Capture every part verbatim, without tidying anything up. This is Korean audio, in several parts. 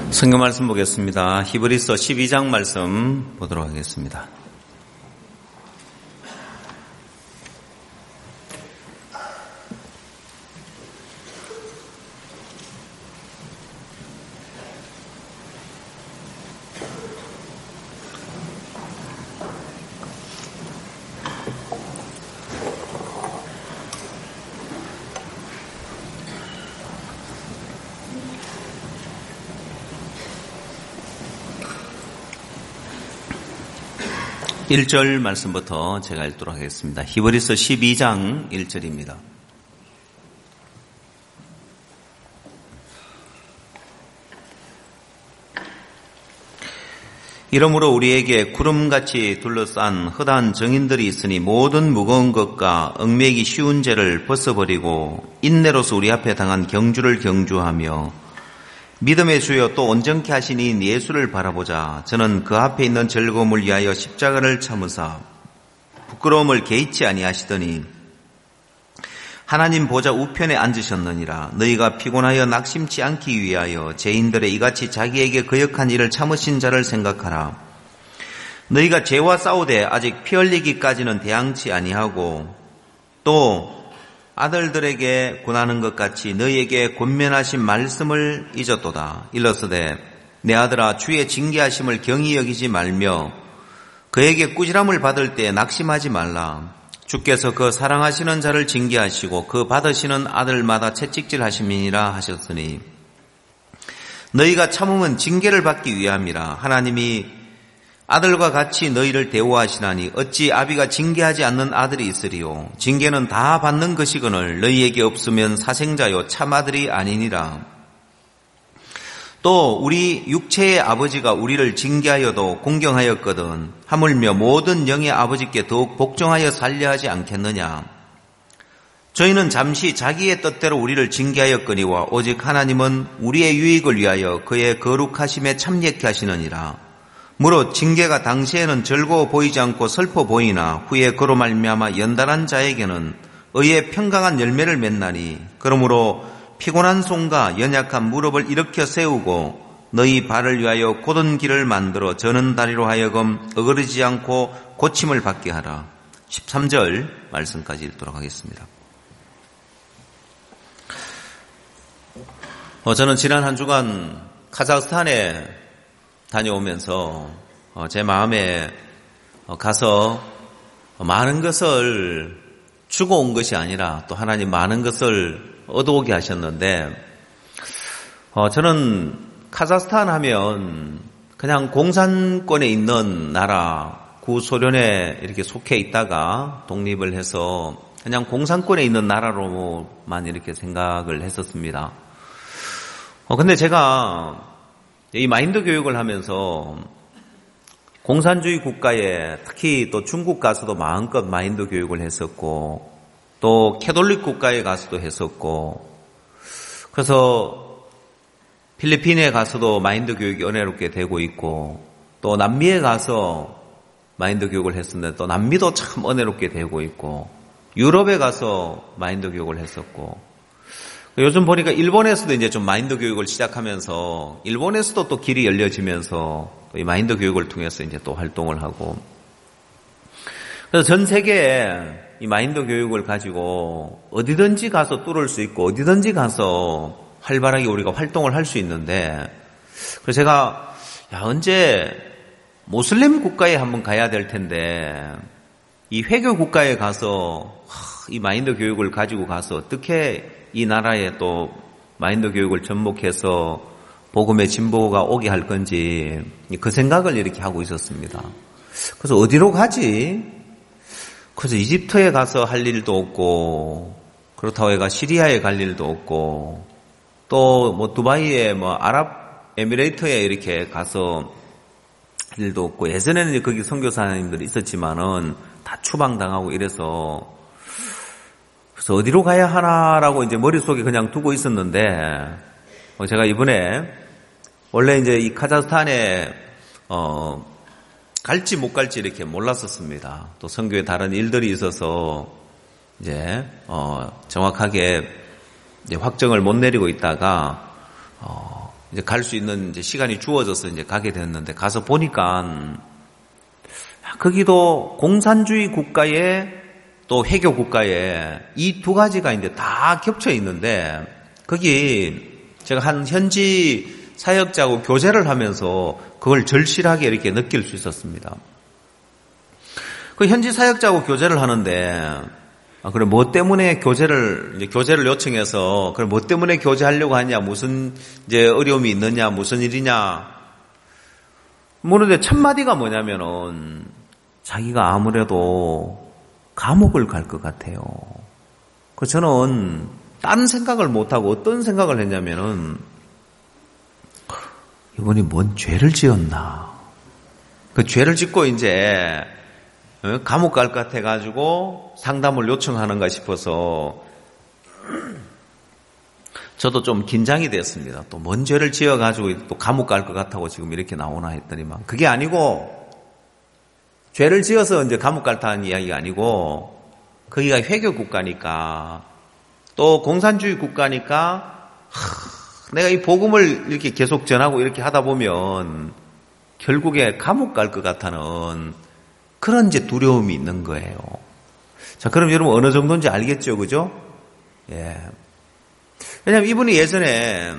성경 말씀 보겠습니다. 히브리서 십이 장 말씀 보도록 하겠습니다. 일 절 말씀부터 제가 읽도록 하겠습니다. 히브리서 십이 장 일 절입니다. 이러므로 우리에게 구름같이 둘러싼 허다한 정인들이 있으니 모든 무거운 것과 얽매이기 쉬운 죄를 벗어버리고 인내로서 우리 앞에 당한 경주를 경주하며 믿음의 주여 또 온전케 하신 이 예수를 바라보자. 저는 그 앞에 있는 즐거움을 위하여 십자가를 참으사 부끄러움을 개의치 아니하시더니 하나님 보좌 우편에 앉으셨느니라. 너희가 피곤하여 낙심치 않기 위하여 죄인들의 이같이 자기에게 거역한 일을 참으신 자를 생각하라. 너희가 죄와 싸우되 아직 피 흘리기까지는 대항치 아니하고 또 아들들에게 권하는 것 같이 너희에게 권면하신 말씀을 잊었도다. 일러스되 내 아들아 주의 징계하심을 경히 여기지 말며 그에게 꾸지람을 받을 때 낙심하지 말라. 주께서 그 사랑하시는 자를 징계하시고 그 받으시는 아들마다 채찍질하심이니라 하셨으니 너희가 참음은 징계를 받기 위함이라. 하나님이 아들과 같이 너희를 대우하시나니 어찌 아비가 징계하지 않는 아들이 있으리요. 징계는 다 받는 것이거늘 너희에게 없으면 사생자요 참 아들이 아니니라. 또 우리 육체의 아버지가 우리를 징계하여도 공경하였거든 하물며 모든 영의 아버지께 더욱 복종하여 살려 하지 않겠느냐. 저희는 잠시 자기의 뜻대로 우리를 징계하였거니와 오직 하나님은 우리의 유익을 위하여 그의 거룩하심에 참여케 하시느니라. 무릇 징계가 당시에는 즐거워 보이지 않고 슬퍼 보이나 후에 그로 말미암아 연단한 자에게는 의의 평강한 열매를 맺나니 그러므로 피곤한 손과 연약한 무릎을 일으켜 세우고 너희 발을 위하여 곧은 길을 만들어 저는 다리로 하여금 어그러지지 않고 고침을 받게 하라. 십삼 절 말씀까지 읽도록 하겠습니다. 어, 저는 지난 한 주간 카자흐스탄에 다녀오면서 제 마음에 가서 많은 것을 주고 온 것이 아니라 또 하나님 많은 것을 얻어오게 하셨는데 저는 카자흐스탄 하면 그냥 공산권에 있는 나라, 구소련에 이렇게 속해 있다가 독립을 해서 그냥 공산권에 있는 나라로만 이렇게 생각을 했었습니다. 근데 제가 이 마인드 교육을 하면서 공산주의 국가에 특히 또 중국 가서도 마음껏 마인드 교육을 했었고 또 캐톨릭 국가에 가서도 했었고 그래서 필리핀에 가서도 마인드 교육이 은혜롭게 되고 있고 또 남미에 가서 마인드 교육을 했었는데 또 남미도 참 은혜롭게 되고 있고 유럽에 가서 마인드 교육을 했었고 요즘 보니까 일본에서도 이제 좀 마인드 교육을 시작하면서 일본에서도 또 길이 열려지면서 이 마인드 교육을 통해서 이제 또 활동을 하고 그래서 전 세계에 이 마인드 교육을 가지고 어디든지 가서 뚫을 수 있고 어디든지 가서 활발하게 우리가 활동을 할 수 있는데 그래서 제가 야 언제 모슬림 국가에 한번 가야 될 텐데 이 회교 국가에 가서 이 마인드 교육을 가지고 가서 어떻게 이 나라에 또 마인드 교육을 접목해서 복음의 진보가 오게 할 건지 그 생각을 이렇게 하고 있었습니다. 그래서 어디로 가지? 그래서 이집트에 가서 할 일도 없고 그렇다고 해가 시리아에 갈 일도 없고 또 뭐 두바이에 뭐 아랍에미레이트에 이렇게 가서 할 일도 없고 예전에는 거기 선교사님들이 있었지만은 다 추방당하고 이래서 그래서 어디로 가야 하나라고 이제 머릿속에 그냥 두고 있었는데, 제가 이번에, 원래 이제 이 카자흐스탄에, 어, 갈지 못 갈지 이렇게 몰랐었습니다. 또 선교에 다른 일들이 있어서, 이제, 어, 정확하게 이제 확정을 못 내리고 있다가, 어, 이제 갈 수 있는 이제 시간이 주어져서 이제 가게 됐는데 가서 보니까 거기도 공산주의 국가에 또 회교 국가에 이 두 가지가 이제 다 겹쳐 있는데 거기 제가 한 현지 사역자하고 교제를 하면서 그걸 절실하게 이렇게 느낄 수 있었습니다. 그 현지 사역자하고 교제를 하는데 아, 그래 뭐 때문에 교제를 이제 교제를 요청해서 그래 뭐 때문에 교제하려고 하냐 무슨 이제 어려움이 있느냐 무슨 일이냐 모르는데 첫 마디가 뭐냐면은 자기가 아무래도 감옥을 갈 것 같아요. 그 저는 딴 생각을 못 하고 어떤 생각을 했냐면은 이분이 뭔 죄를 지었나? 그 죄를 짓고 이제 감옥 갈 것 같아가지고 상담을 요청하는가 싶어서 저도 좀 긴장이 됐습니다. 또 뭔 죄를 지어가지고 또 감옥 갈 것 같다고 지금 이렇게 나오나 했더니만 그게 아니고 죄를 지어서 이제 감옥 갈다는 이야기가 아니고 거기가 회교 국가니까 또 공산주의 국가니까 하, 내가 이 복음을 이렇게 계속 전하고 이렇게 하다 보면 결국에 감옥 갈 것 같다는 그런 이제 두려움이 있는 거예요. 자, 그럼 여러분 어느 정도인지 알겠죠, 그죠? 예. 왜냐하면 이분이 예전에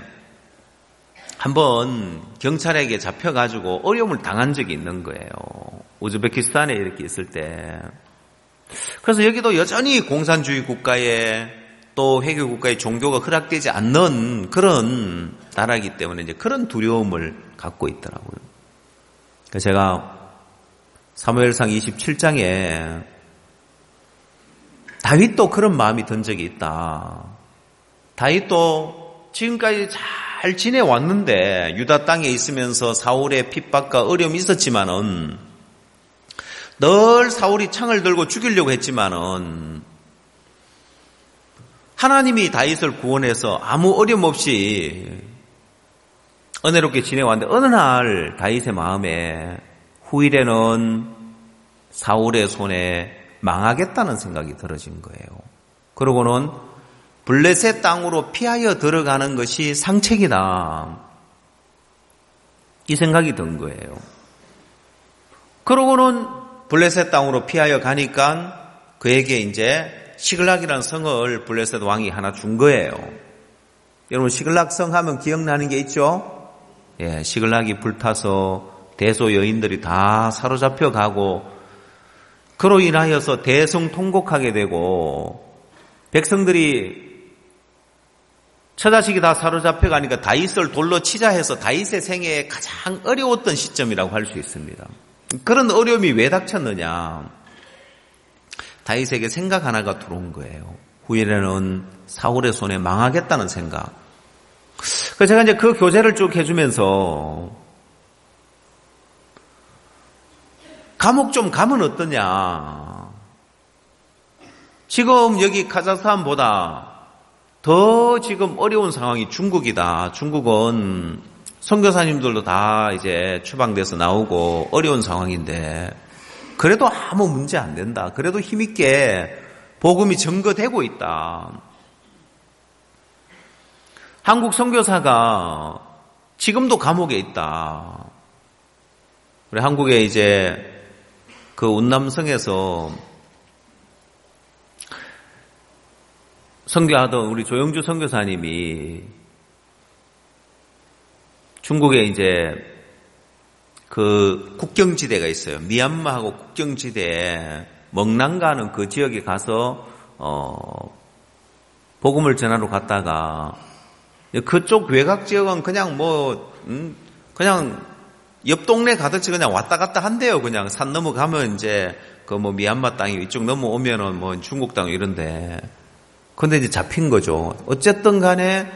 한번 경찰에게 잡혀가지고 어려움을 당한 적이 있는 거예요. 우즈베키스탄에 이렇게 있을 때. 그래서 여기도 여전히 공산주의 국가에 또 회교 국가의 종교가 허락되지 않는 그런 나라이기 때문에 이제 그런 두려움을 갖고 있더라고요. 그래서 제가 사무엘상 이십칠 장에 다윗도 그런 마음이 든 적이 있다. 다윗도 지금까지 잘 지내왔는데 유다 땅에 있으면서 사울의 핍박과 어려움이 있었지만은 늘 사울이 창을 들고 죽이려고 했지만은 하나님이 다윗을 구원해서 아무 어려움 없이 은혜롭게 지내왔는데 어느 날 다윗의 마음에 후일에는 사울의 손에 망하겠다는 생각이 들어진 거예요. 그러고는 블레셋 땅으로 피하여 들어가는 것이 상책이다. 이 생각이 든 거예요. 그러고는 블레셋 땅으로 피하여 가니까 그에게 이제 시글락이라는 성을 블레셋 왕이 하나 준 거예요. 여러분 시글락 성 하면 기억나는 게 있죠? 예, 시글락이 불타서 대소 여인들이 다 사로잡혀 가고 그로 인하여서 대성통곡하게 되고 백성들이 처자식이 다 사로잡혀 가니까 다윗을 돌로 치자 해서 다윗의 생애에 가장 어려웠던 시점이라고 할 수 있습니다. 그런 어려움이 왜 닥쳤느냐? 다윗에게 생각 하나가 들어온 거예요. 후일에는 사울의 손에 망하겠다는 생각. 그래서 제가 이제 그 교제를 쭉 해주면서 감옥 좀 가면 어떠냐? 지금 여기 카자흐스탄보다 더 지금 어려운 상황이 중국이다. 중국은 선교사님들도 다 이제 추방돼서 나오고 어려운 상황인데 그래도 아무 문제 안 된다. 그래도 힘있게 복음이 증거되고 있다. 한국 선교사가 지금도 감옥에 있다. 우리 한국에 이제 그 운남성에서 선교하던 우리 조영주 선교사님이 중국에 이제 그 국경지대가 있어요. 미얀마하고 국경지대에 멍난가는 그 지역에 가서 어 복음을 전하러 갔다가 그쪽 외곽 지역은 그냥 뭐 음, 그냥 옆 동네 가듯이 그냥 왔다 갔다 한대요. 그냥 산 넘어가면 이제 그 뭐 미얀마 땅이 이쪽 넘어오면은 뭐 중국 땅 이런데. 근데 이제 잡힌 거죠. 어쨌든 간에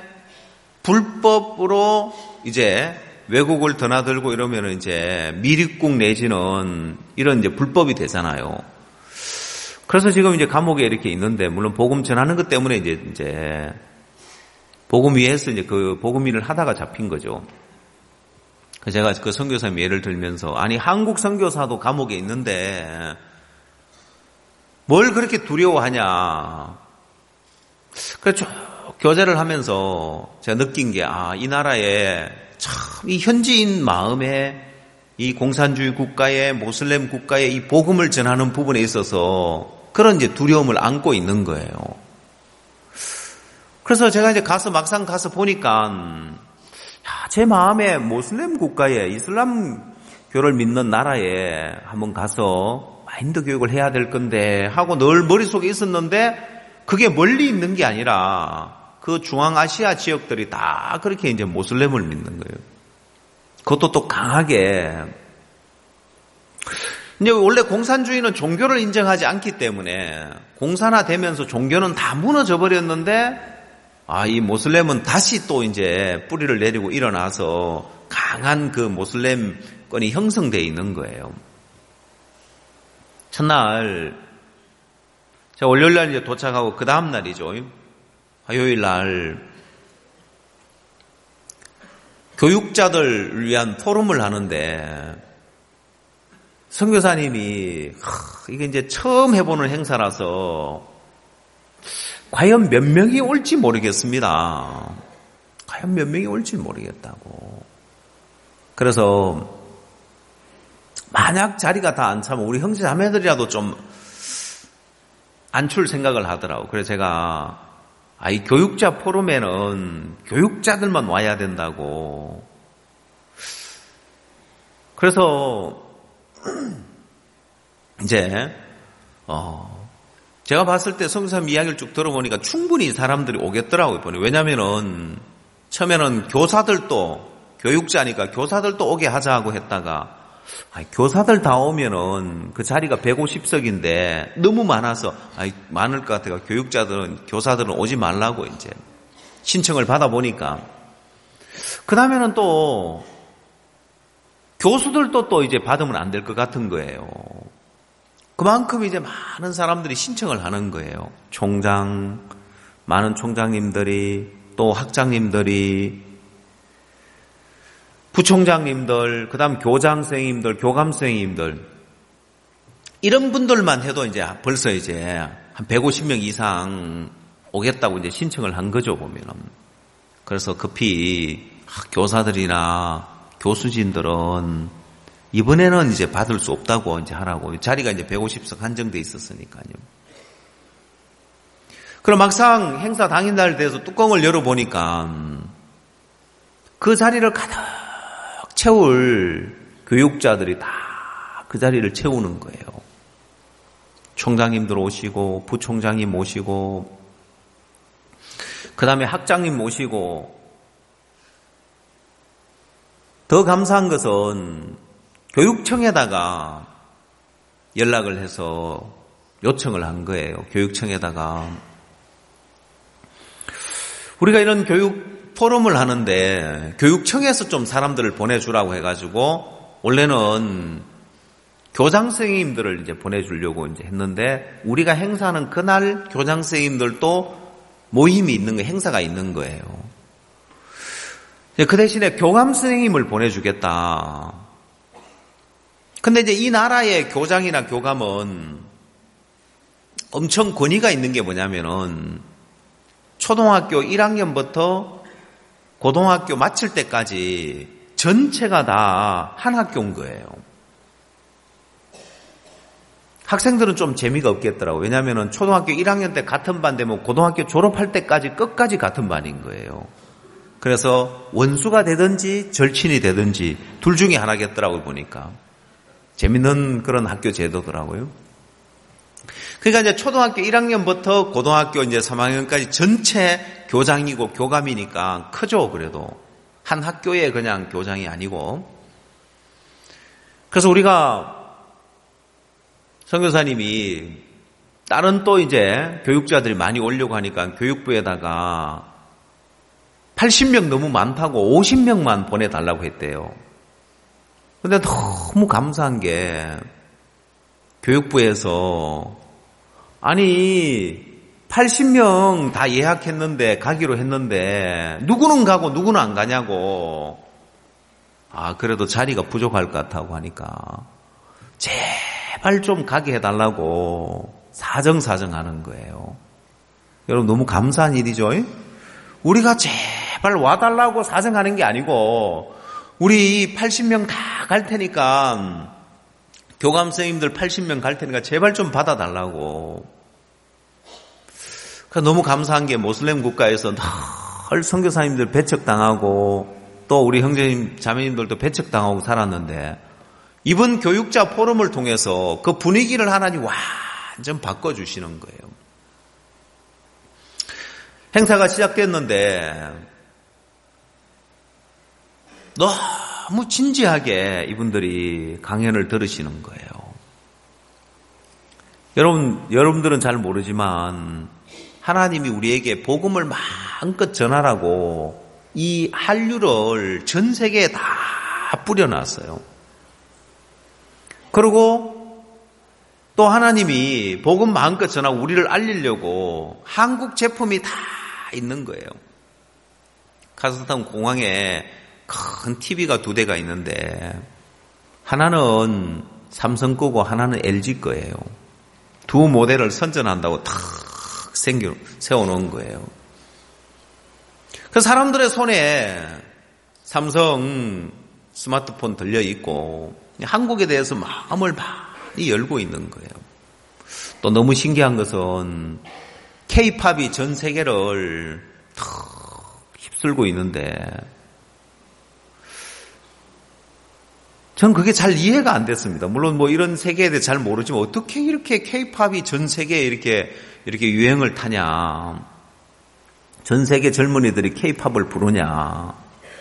불법으로 이제 외국을 드나들고 이러면은 이제 미립국 내지는 이런 이제 불법이 되잖아요. 그래서 지금 이제 감옥에 이렇게 있는데 물론 복음 전하는 것 때문에 이제 이제 복음 위에서 이제 그 복음 일을 하다가 잡힌 거죠. 그래서 제가 그 선교사님 예를 들면서 아니 한국 선교사도 감옥에 있는데 뭘 그렇게 두려워하냐. 그래서 교제를 하면서 제가 느낀 게, 아, 이 나라에 참 이 현지인 마음에 이 공산주의 국가의 모슬렘 국가의 이 복음을 전하는 부분에 있어서 그런 이제 두려움을 안고 있는 거예요. 그래서 제가 이제 가서 막상 가서 보니까 야, 제 마음에 모슬렘 국가에 이슬람교를 믿는 나라에 한번 가서 마인드 교육을 해야 될 건데 하고 늘 머릿속에 있었는데 그게 멀리 있는 게 아니라 그 중앙아시아 지역들이 다 그렇게 이제 모슬렘을 믿는 거예요. 그것도 또 강하게. 이제 원래 공산주의는 종교를 인정하지 않기 때문에 공산화되면서 종교는 다 무너져 버렸는데, 아, 이 모슬렘은 다시 또 이제 뿌리를 내리고 일어나서 강한 그 모슬렘권이 형성되어 있는 거예요. 첫날, 제가 월요일 날 이제 도착하고 그 다음 날이죠. 화요일 날 교육자들을 위한 포럼을 하는데 선교사님이 이게 이제 처음 해보는 행사라서 과연 몇 명이 올지 모르겠습니다. 과연 몇 명이 올지 모르겠다고. 그래서 만약 자리가 다 안 차면 우리 형제 자매들이라도 좀 앉힐 생각을 하더라고. 그래서 제가 아, 이 교육자 포럼에는 교육자들만 와야 된다고. 그래서 이제 어 제가 봤을 때 선교사님 이야기를 쭉 들어보니까 충분히 사람들이 오겠더라고요. 왜냐면은 처음에는 교사들도 교육자니까 교사들도 오게 하자고 했다가 아니, 교사들 다 오면은 그 자리가 백오십 석인데 너무 많아서 아니, 많을 것 같아요. 교육자들은 교사들은 오지 말라고 이제 신청을 받아보니까 그 다음에는 또 교수들도 또 이제 받으면 안 될 것 같은 거예요. 그만큼 이제 많은 사람들이 신청을 하는 거예요. 총장, 많은 총장님들이 또 학장님들이 부총장님들, 그 다음 교장선생님들, 교감선생님들, 이런 분들만 해도 이제 벌써 이제 한 백오십 명 이상 오겠다고 이제 신청을 한 거죠, 보면은. 그래서 급히 교사들이나 교수진들은 이번에는 이제 받을 수 없다고 이제 하라고. 자리가 이제 백오십 석 한정돼 있었으니까요. 그럼 막상 행사 당일날 돼서 뚜껑을 열어보니까 그 자리를 가득 채울 교육자들이 다 그 자리를 채우는 거예요. 총장님들 오시고 부총장님 오시고 그 다음에 학장님 오시고 더 감사한 것은 교육청에다가 연락을 해서 요청을 한 거예요. 교육청에다가 우리가 이런 교육 포럼을 하는데 교육청에서 좀 사람들을 보내주라고 해가지고 원래는 교장 선생님들을 이제 보내주려고 이제 했는데 우리가 행사하는 그날 교장 선생님들도 모임이 있는 거, 행사가 있는 거예요. 그 대신에 교감 선생님을 보내주겠다. 근데 이제 이 나라의 교장이나 교감은 엄청 권위가 있는 게 뭐냐면은 초등학교 일 학년부터 고등학교 마칠 때까지 전체가 다 한 학교인 거예요. 학생들은 좀 재미가 없겠더라고요. 왜냐하면 초등학교 일 학년 때 같은 반 되면 고등학교 졸업할 때까지 끝까지 같은 반인 거예요. 그래서 원수가 되든지 절친이 되든지 둘 중에 하나겠더라고요, 보니까. 재밌는 그런 학교 제도더라고요. 그러니까 이제 초등학교 일 학년부터 고등학교 이제 삼 학년까지 전체 교장이고 교감이니까 크죠, 그래도. 한 학교에 그냥 교장이 아니고. 그래서 우리가 선교사님이 다른 또 이제 교육자들이 많이 오려고 하니까 교육부에다가 팔십 명 너무 많다고 오십 명만 보내달라고 했대요. 근데 너무 감사한 게 교육부에서 아니 팔십 명 다 예약했는데 가기로 했는데 누구는 가고 누구는 안 가냐고. 아 그래도 자리가 부족할 것 같다고 하니까 제발 좀 가게 해달라고 사정사정하는 거예요. 여러분 너무 감사한 일이죠. 우리가 제발 와달라고 사정하는 게 아니고 우리 팔십 명 다 갈 테니까 교감 선생님들 팔십 명 갈 테니까 제발 좀 받아달라고. 그러니까 너무 감사한 게 모슬렘 국가에서 늘 선교사님들 배척당하고 또 우리 형제님 자매님들도 배척당하고 살았는데 이번 교육자 포럼을 통해서 그 분위기를 하나님 완전 바꿔주시는 거예요. 행사가 시작됐는데 너무 진지하게 이분들이 강연을 들으시는 거예요. 여러분, 여러분들은 잘 모르지만 하나님이 우리에게 복음을 마음껏 전하라고 이 한류를 전 세계에 다 뿌려놨어요. 그리고 또 하나님이 복음 마음껏 전하고 우리를 알리려고 한국 제품이 다 있는 거예요. 카자흐스탄 공항에 큰 티비가 두 대가 있는데 하나는 삼성 거고 하나는 엘지 거예요. 두 모델을 선전한다고 탁 생겨 세워놓은 거예요. 그 사람들의 손에 삼성 스마트폰 들려 있고 한국에 대해서 마음을 많이 열고 있는 거예요. 또 너무 신기한 것은 K-팝이 전 세계를 탁 휩쓸고 있는데 전 그게 잘 이해가 안 됐습니다. 물론 뭐 이런 세계에 대해 잘 모르지만 어떻게 이렇게 K-팝이 전 세계에 이렇게 이렇게 유행을 타냐. 전 세계 젊은이들이 K-팝을 부르냐.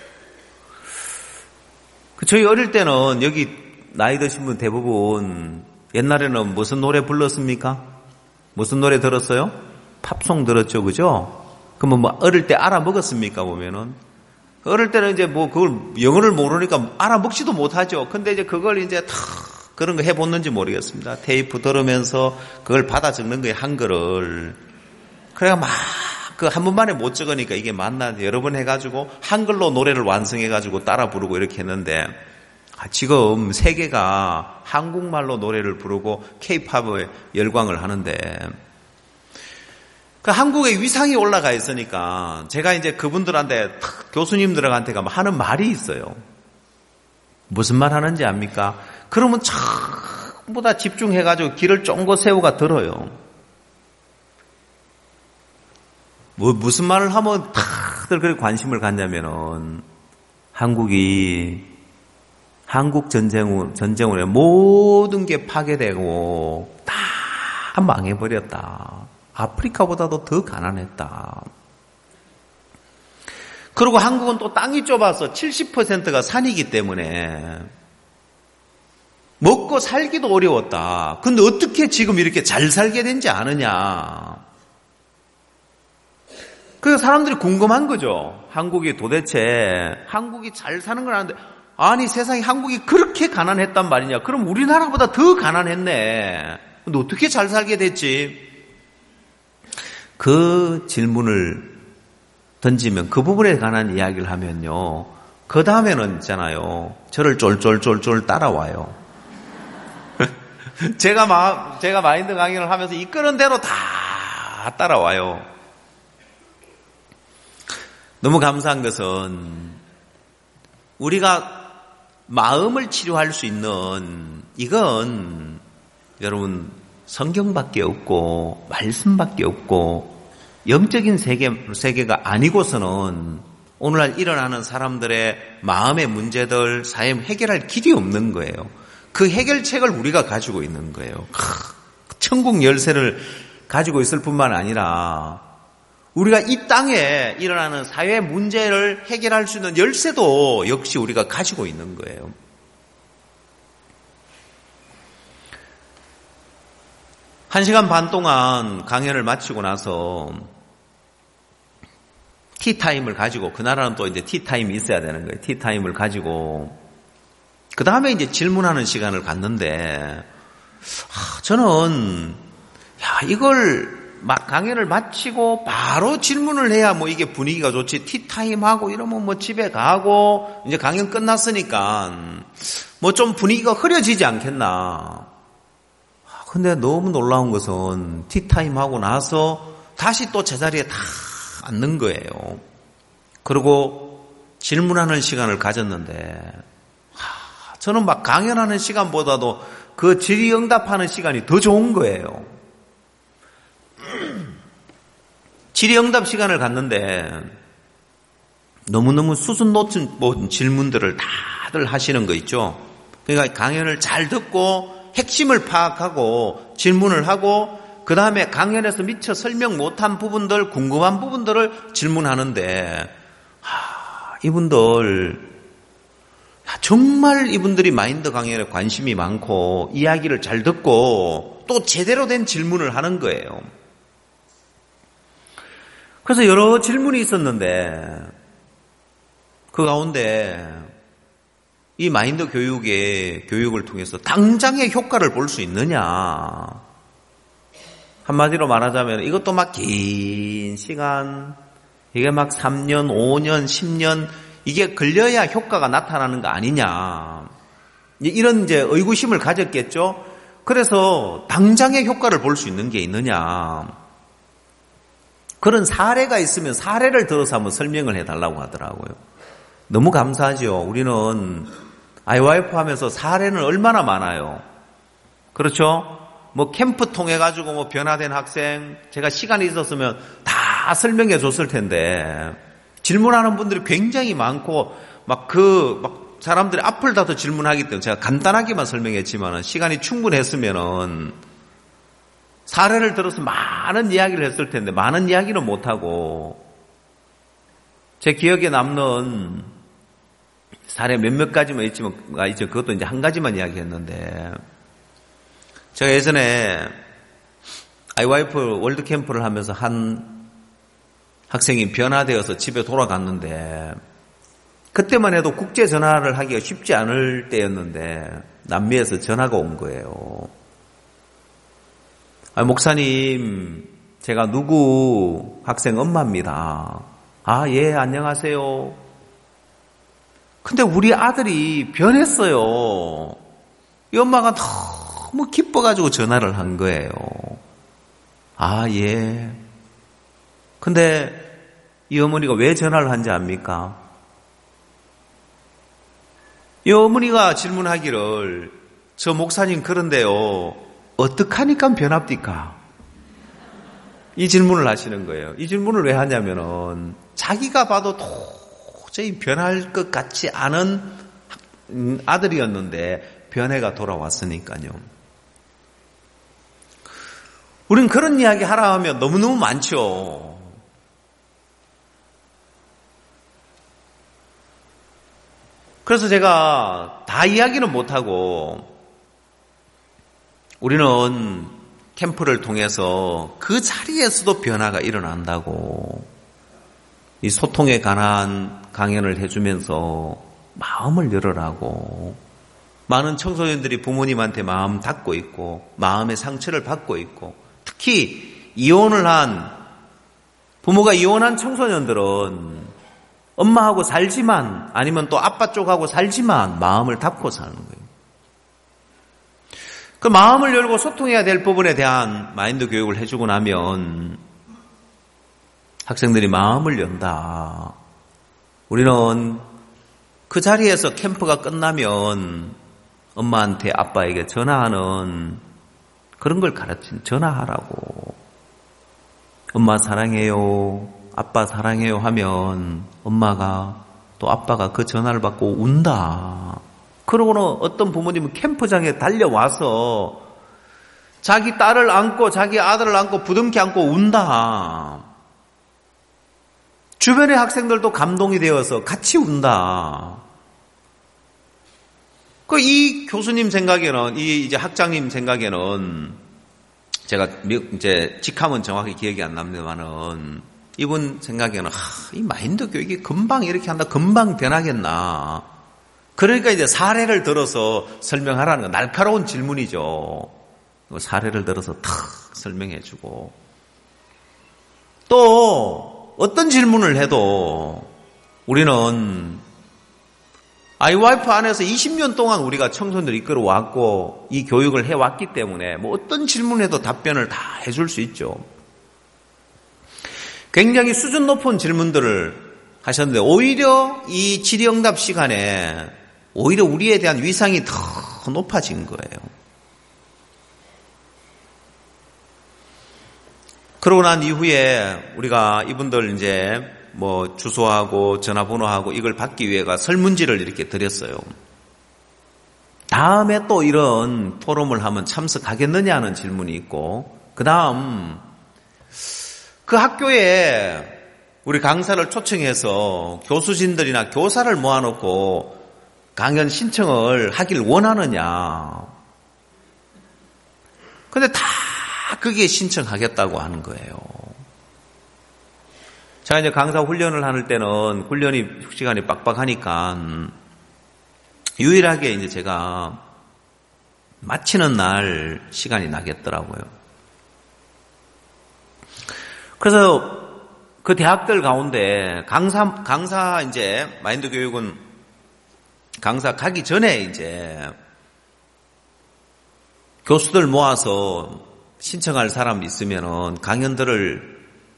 저희 어릴 때는 여기 나이 드신 분 대부분 옛날에는 무슨 노래 불렀습니까? 무슨 노래 들었어요? 팝송 들었죠, 그죠? 그러면 뭐 어릴 때 알아먹었습니까, 보면은? 어릴 때는 이제 뭐 그걸 영어를 모르니까 알아먹지도 못하죠. 근데 이제 그걸 이제 다 그런 거 해봤는지 모르겠습니다. 테이프 들으면서 그걸 받아 적는 거예요, 한글을. 그래야 막 그 한 번만에 못 적으니까 이게 맞나 여러 번 해가지고 한글로 노래를 완성해가지고 따라 부르고 이렇게 했는데 아, 지금 세계가 한국말로 노래를 부르고 K-팝에 열광을 하는데 그 한국의 위상이 올라가 있으니까 제가 이제 그분들한테 교수님들한테 가면 하는 말이 있어요. 무슨 말 하는지 압니까? 그러면 전부 다 집중해가지고 길을 쫑긋 세우가 들어요. 뭐 무슨 말을 하면 다들 그렇게 관심을 갖냐면은 한국이 한국 전쟁 전쟁으로 모든 게 파괴되고 다 망해버렸다. 아프리카보다도 더 가난했다. 그리고 한국은 또 땅이 좁아서 칠십 퍼센트가 산이기 때문에 먹고 살기도 어려웠다. 근데 어떻게 지금 이렇게 잘 살게 된지 아느냐. 그래서 사람들이 궁금한 거죠. 한국이 도대체 한국이 잘 사는 건 아는데 아니 세상에 한국이 그렇게 가난했단 말이냐. 그럼 우리나라보다 더 가난했네. 근데 어떻게 잘 살게 됐지? 그 질문을 던지면 그 부분에 관한 이야기를 하면요. 그 다음에는 있잖아요. 저를 쫄쫄쫄쫄 따라와요. 제가 마, 제가 마인드 강의를 하면서 이끄는 대로 다 따라와요. 너무 감사한 것은 우리가 마음을 치료할 수 있는 이건 여러분 성경밖에 없고 말씀밖에 없고 영적인 세계, 세계가 아니고서는 오늘날 일어나는 사람들의 마음의 문제들, 사회 해결할 길이 없는 거예요. 그 해결책을 우리가 가지고 있는 거예요. 천국 열쇠를 가지고 있을 뿐만 아니라 우리가 이 땅에 일어나는 사회 문제를 해결할 수 있는 열쇠도 역시 우리가 가지고 있는 거예요. 한 시간 반 동안 강연을 마치고 나서 티타임을 가지고, 그 나라는 또 이제 티타임이 있어야 되는 거예요. 티타임을 가지고 그 다음에 이제 질문하는 시간을 갖는데 아, 저는 야 이걸 막 강연을 마치고 바로 질문을 해야 뭐 이게 분위기가 좋지. 티타임하고 이러면 뭐 집에 가고 이제 강연 끝났으니까 뭐 좀 분위기가 흐려지지 않겠나. 근데 너무 놀라운 것은 티타임하고 나서 다시 또 제자리에 다 앉는 거예요. 그리고 질문하는 시간을 가졌는데 하, 저는 막 강연하는 시간보다도 그 질의응답하는 시간이 더 좋은 거예요. 질의응답 시간을 갖는데 너무너무 수준 높은 질문들을 다들 하시는 거 있죠. 그러니까 강연을 잘 듣고 핵심을 파악하고 질문을 하고 그 다음에 강연에서 미처 설명 못한 부분들, 궁금한 부분들을 질문하는데 하, 이분들 정말 이분들이 마인드 강연에 관심이 많고 이야기를 잘 듣고 또 제대로 된 질문을 하는 거예요. 그래서 여러 질문이 있었는데 그 가운데 이 마인드 교육의 교육을 통해서 당장의 효과를 볼 수 있느냐. 한마디로 말하자면 이것도 막 긴 시간, 이게 막 삼 년, 오 년, 십 년 이게 걸려야 효과가 나타나는 거 아니냐. 이런 이제 의구심을 가졌겠죠. 그래서 당장의 효과를 볼 수 있는 게 있느냐. 그런 사례가 있으면 사례를 들어서 한번 설명을 해달라고 하더라고요. 너무 감사하죠. 우리는 아이와이에프 하면서 사례는 얼마나 많아요. 그렇죠? 뭐 캠프 통해 가지고 뭐 변화된 학생, 제가 시간이 있었으면 다 설명해 줬을 텐데 질문하는 분들이 굉장히 많고 막 그 막 사람들이 앞을 닫아 질문하기 때문에 제가 간단하게만 설명했지만은 시간이 충분했으면은 사례를 들어서 많은 이야기를 했을 텐데 많은 이야기는 못 하고 제 기억에 남는 사례 몇몇 가지만 있지만 이제 그것도 이제 한 가지만 이야기했는데 제가 예전에 아이와이에프 월드 캠프를 하면서 한 학생이 변화되어서 집에 돌아갔는데 그때만 해도 국제 전화를 하기가 쉽지 않을 때였는데 남미에서 전화가 온 거예요. 아, 목사님, 제가 누구 학생 엄마입니다. 아, 예, 안녕하세요. 근데 우리 아들이 변했어요. 이 엄마가 너무 기뻐가지고 전화를 한 거예요. 아, 예. 근데 이 어머니가 왜 전화를 한지 압니까? 이 어머니가 질문하기를 저 목사님 그런데요. 어떡하니까 변합니까? 이 질문을 하시는 거예요. 이 질문을 왜 하냐면은 자기가 봐도 도저히 변할 것 같지 않은 아들이었는데 변해가 돌아왔으니까요. 우린 그런 이야기 하라 하면 너무너무 많죠. 그래서 제가 다 이야기는 못하고 우리는 캠프를 통해서 그 자리에서도 변화가 일어난다고 이 소통에 관한 강연을 해주면서 마음을 열어라고 많은 청소년들이 부모님한테 마음 닫고 있고 마음의 상처를 받고 있고 특히 이혼을 한 부모가 이혼한 청소년들은 엄마하고 살지만 아니면 또 아빠 쪽하고 살지만 마음을 닫고 사는 거예요. 그 마음을 열고 소통해야 될 부분에 대한 마인드 교육을 해주고 나면 학생들이 마음을 연다. 우리는 그 자리에서 캠프가 끝나면 엄마한테 아빠에게 전화하는 그런 걸 가르친 전화하라고. 엄마 사랑해요. 아빠 사랑해요 하면 엄마가 또 아빠가 그 전화를 받고 운다. 그러고는 어떤 부모님은 캠프장에 달려와서 자기 딸을 안고 자기 아들을 안고 부둥켜 안고 운다. 주변의 학생들도 감동이 되어서 같이 운다. 그 이 교수님 생각에는 이 이제 학장님 생각에는 제가 이제 직함은 정확히 기억이 안 납니다만은 이분 생각에는 아, 이 마인드 교육이 금방 이렇게 한다, 금방 변하겠나. 그러니까 이제 사례를 들어서 설명하라는 건 날카로운 질문이죠. 사례를 들어서 탁 설명해주고 또 어떤 질문을 해도 우리는 아이와이에프 안에서 이십 년 동안 우리가 청소년들을 이끌어왔고 이 교육을 해왔기 때문에 뭐 어떤 질문에도 답변을 다 해줄 수 있죠. 굉장히 수준 높은 질문들을 하셨는데 오히려 이 질의응답 시간에 오히려 우리에 대한 위상이 더 높아진 거예요. 그러고 난 이후에 우리가 이분들 이제 뭐 주소하고 전화번호하고 이걸 받기 위해가 설문지를 이렇게 드렸어요. 다음에 또 이런 포럼을 하면 참석하겠느냐는 질문이 있고, 그 다음 그 학교에 우리 강사를 초청해서 교수진들이나 교사를 모아놓고 강연 신청을 하길 원하느냐. 근데 다 그게 신청하겠다고 하는 거예요. 제가 이제 강사 훈련을 하는 때는 훈련이 시간이 빡빡하니까 유일하게 이제 제가 마치는 날 시간이 나겠더라고요. 그래서 그 대학들 가운데 강사, 강사 이제 마인드 교육은 강사 가기 전에 이제 교수들 모아서 신청할 사람 있으면은 강연들을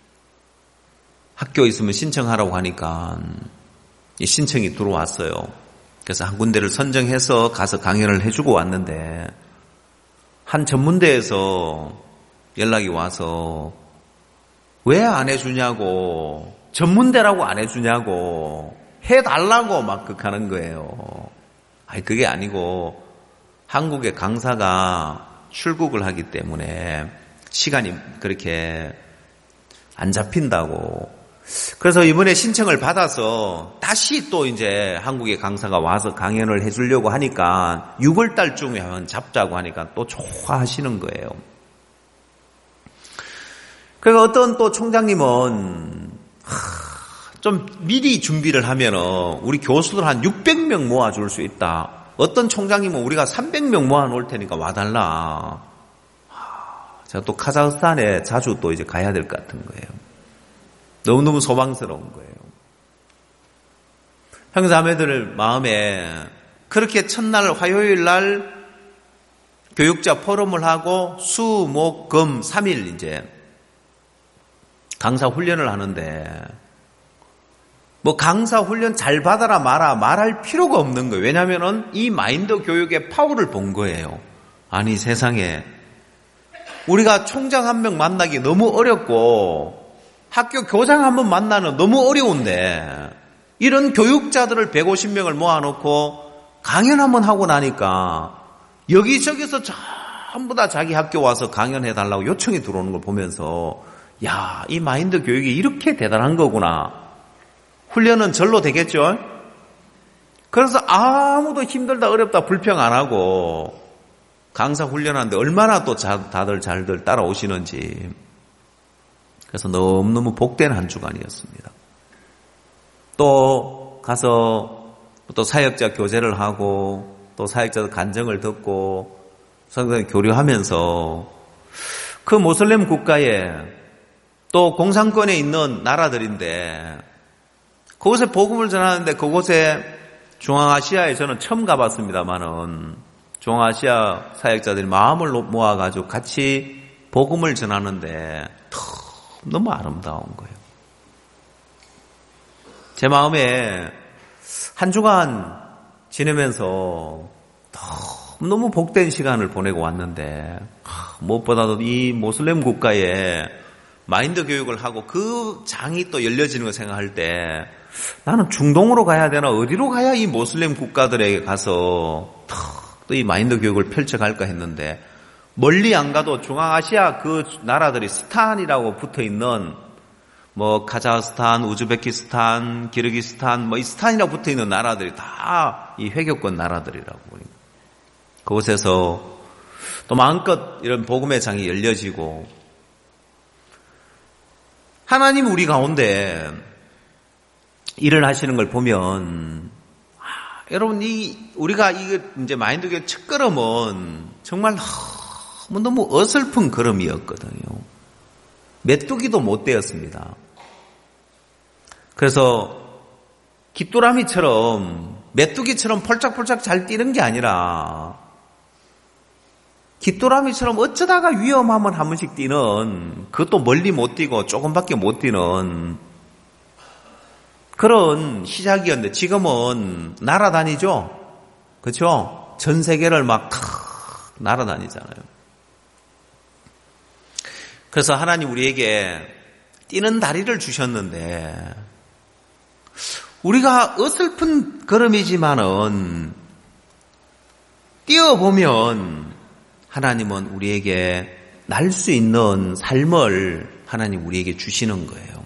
학교에 있으면 신청하라고 하니까 이 신청이 들어왔어요. 그래서 한 군데를 선정해서 가서 강연을 해주고 왔는데 한 전문대에서 연락이 와서 왜 안 해주냐고, 전문대라고 안 해주냐고, 해달라고 막 극하는 거예요. 아니 그게 아니고 한국의 강사가 출국을 하기 때문에 시간이 그렇게 안 잡힌다고. 그래서 이번에 신청을 받아서 다시 또 이제 한국의 강사가 와서 강연을 해주려고 하니까 유월 달쯤에 한번 잡자고 하니까 또 좋아하시는 거예요. 그러니까 어떤 또 총장님은 좀 미리 준비를 하면은 우리 교수들 한 육백 명 모아줄 수 있다. 어떤 총장님은 우리가 삼백 명 모아놓을 테니까 와달라. 제가 또 카자흐스탄에 자주 또 이제 가야 될 것 같은 거예요. 너무너무 소망스러운 거예요. 형제자매들 마음에 그렇게 첫날 화요일 날 교육자 포럼을 하고 수, 목, 금 삼 일 이제 강사 훈련을 하는데 뭐 강사 훈련 잘 받아라 마라 말할 필요가 없는 거예요. 왜냐하면은 이 마인드 교육의 파워를 본 거예요. 아니 세상에 우리가 총장 한 명 만나기 너무 어렵고 학교 교장 한 번 만나는 너무 어려운데 이런 교육자들을 백오십 명을 모아놓고 강연 한 번 하고 나니까 여기저기서 전부 다 자기 학교 와서 강연해달라고 요청이 들어오는 걸 보면서 야, 이 마인드 교육이 이렇게 대단한 거구나. 훈련은 절로 되겠죠? 그래서 아무도 힘들다 어렵다 불평 안 하고 강사 훈련하는데 얼마나 또 자, 다들 잘들 따라오시는지. 그래서 너무너무 복된 한 주간이었습니다. 또 가서 또 사역자 교제를 하고 또 사역자들 간증을 듣고 성경 교류하면서 그 모슬렘 국가에 또 공산권에 있는 나라들인데 그곳에 복음을 전하는데 그곳에 중앙아시아에 저는 처음 가봤습니다만은 중앙아시아 사역자들이 마음을 모아가지고 같이 복음을 전하는데 너무 아름다운 거예요. 제 마음에 한 주간 지내면서 너무 복된 시간을 보내고 왔는데 무엇보다도 이 모슬렘 국가에 마인드 교육을 하고 그 장이 또 열려지는 걸 생각할 때 나는 중동으로 가야 되나 어디로 가야 이 모슬렘 국가들에 가서 또 이 마인드 교육을 펼쳐갈까 했는데 멀리 안 가도 중앙아시아 그 나라들이 스탄이라고 붙어있는 뭐 카자흐스탄, 우즈베키스탄, 기르기스탄 뭐 이 스탄이라고 붙어있는 나라들이 다 이 회교권 나라들이라고 보입니다. 그곳에서 또 마음껏 이런 복음의 장이 열려지고 하나님 우리 가운데 일을 하시는 걸 보면 아, 여러분 이 우리가 이 이제 마인드 교육 첫 걸음은 정말 너무 너무 어설픈 걸음이었거든요. 메뚜기도 못 되었습니다. 그래서 깃도라미처럼 메뚜기처럼 펄짝펄짝 잘 뛰는 게 아니라 깃도라미처럼 어쩌다가 위험하면 한 번씩 뛰는 그것도 멀리 못 뛰고 조금밖에 못 뛰는 그런 시작이었는데 지금은 날아다니죠. 그렇죠? 전 세계를 막 날아다니잖아요. 그래서 하나님 우리에게 뛰는 다리를 주셨는데 우리가 어설픈 걸음이지만은 뛰어보면 하나님은 우리에게 날 수 있는 삶을 하나님 우리에게 주시는 거예요.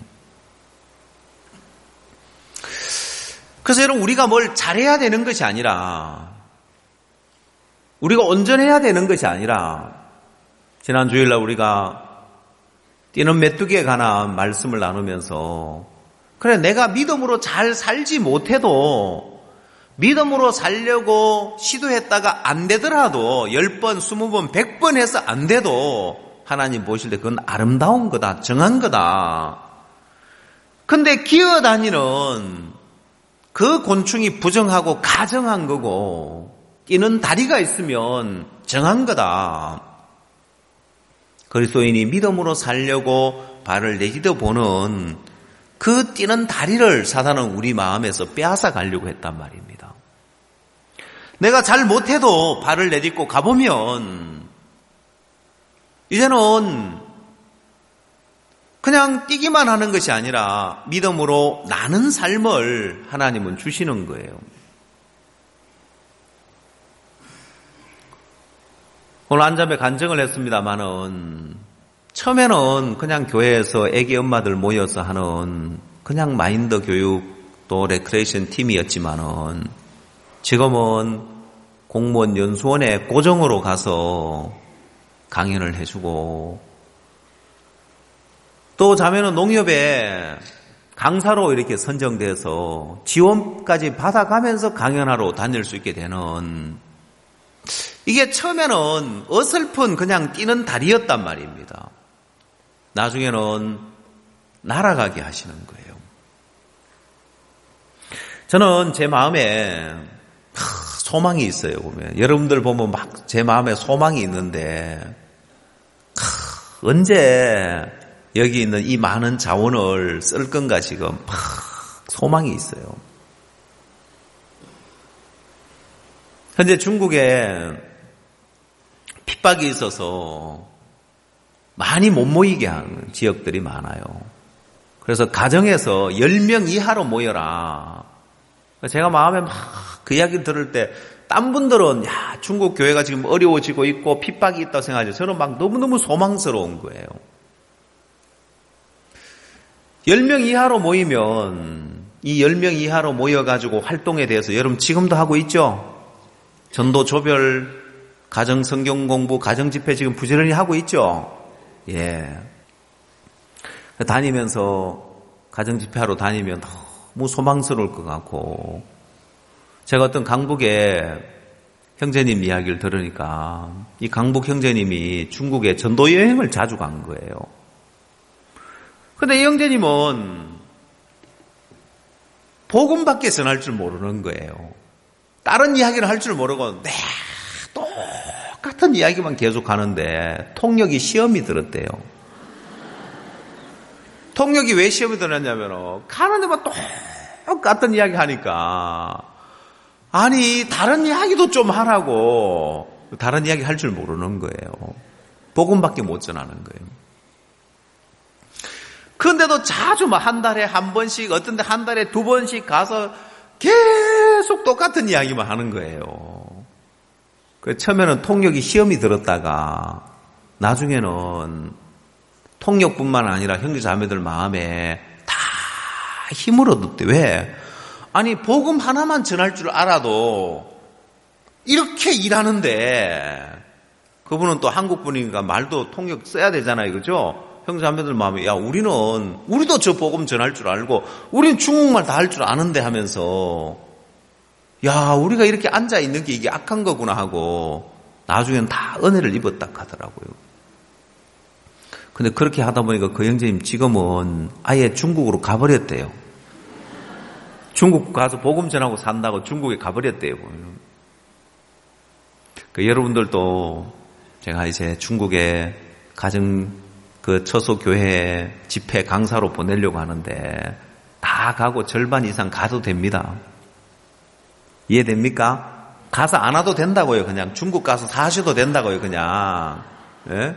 그래서 여러분 우리가 뭘 잘해야 되는 것이 아니라 우리가 온전해야 되는 것이 아니라 지난 주일날 우리가 뛰는 메뚜기에 관한 말씀을 나누면서 그래 내가 믿음으로 잘 살지 못해도 믿음으로 살려고 시도했다가 안 되더라도 열 번, 스무 번, 백 번 해서 안 돼도 하나님 보실 때 그건 아름다운 거다, 정한 거다. 근데 기어다니는 그 곤충이 부정하고 가정한 거고 뛰는 다리가 있으면 정한 거다. 그리스도인이 믿음으로 살려고 발을 내디뎌 보는 그 뛰는 다리를 사단은 우리 마음에서 빼앗아 가려고 했단 말입니다. 내가 잘 못해도 발을 내딛고 가보면 이제는 그냥 뛰기만 하는 것이 아니라 믿음으로 나는 삶을 하나님은 주시는 거예요. 오늘 안잠에 간증을 했습니다마는 처음에는 그냥 교회에서 애기 엄마들 모여서 하는 그냥 마인드 교육 또 레크레이션 팀이었지만은 지금은 공무원 연수원에 고정으로 가서 강연을 해주고 또 자매는 농협에 강사로 이렇게 선정돼서 지원까지 받아가면서 강연하러 다닐 수 있게 되는 이게 처음에는 어설픈 그냥 뛰는 다리였단 말입니다. 나중에는 날아가게 하시는 거예요. 저는 제 마음에 소망이 있어요. 보면 여러분들 보면 막 제 마음에 소망이 있는데 언제 여기 있는 이 많은 자원을 쓸 건가 지금 소망이 있어요. 현재 중국에 핍박이 있어서 많이 못 모이게 하는 지역들이 많아요. 그래서 가정에서 열 명 이하로 모여라. 제가 마음에 막 그 이야기 들을 때 딴 분들은 야 중국 교회가 지금 어려워지고 있고 핍박이 있다고 생각하죠. 저는 막 너무너무 소망스러운 거예요. 열 명 이하로 모이면 이 열 명 이하로 모여가지고 활동에 대해서 여러분 지금도 하고 있죠? 전도 조별 가정 성경 공부 가정 집회 지금 부지런히 하고 있죠? 예. 다니면서 가정 집회하러 다니면 너무 소망스러울 것 같고 제가 어떤 강북의 형제님 이야기를 들으니까 이 강북 형제님이 중국에 전도 여행을 자주 간 거예요. 그런데 이 형제님은 복음밖에 전할 줄 모르는 거예요. 다른 이야기를 할 줄 모르고 네, 똑같은 이야기만 계속 하는데 통역이 시험이 들었대요. 통역이 왜 시험이 들었냐면 가는 데만 똑같은 이야기 하니까 아니 다른 이야기도 좀 하라고 다른 이야기 할 줄 모르는 거예요. 복음밖에 못 전하는 거예요. 그런데도 자주 막 한 달에 한 번씩 어떤 데 한 달에 두 번씩 가서 계속 똑같은 이야기만 하는 거예요. 그 처음에는 통역이 시험이 들었다가 나중에는 통역뿐만 아니라 형제 자매들 마음에 다 힘을 얻었대. 왜? 아니 복음 하나만 전할 줄 알아도 이렇게 일하는데 그분은 또 한국 분이니까 말도 통역 써야 되잖아요. 그죠? 형제 자매들 마음에 야 우리는 우리도 저 복음 전할 줄 알고 우리는 중국말 다 할 줄 아는데 하면서 야 우리가 이렇게 앉아 있는 게 이게 악한 거구나 하고 나중에는 다 은혜를 입었다 하더라고요. 근데 그렇게 하다 보니까 그 형제님 지금은 아예 중국으로 가버렸대요. 중국 가서 복음 전하고 산다고 중국에 가버렸대요. 그 여러분들도 제가 이제 중국에 가정 그 처소 교회 집회 강사로 보내려고 하는데 다 가고 절반 이상 가도 됩니다. 이해됩니까? 가서 안 와도 된다고요. 그냥 중국 가서 사셔도 된다고요. 그냥. 예?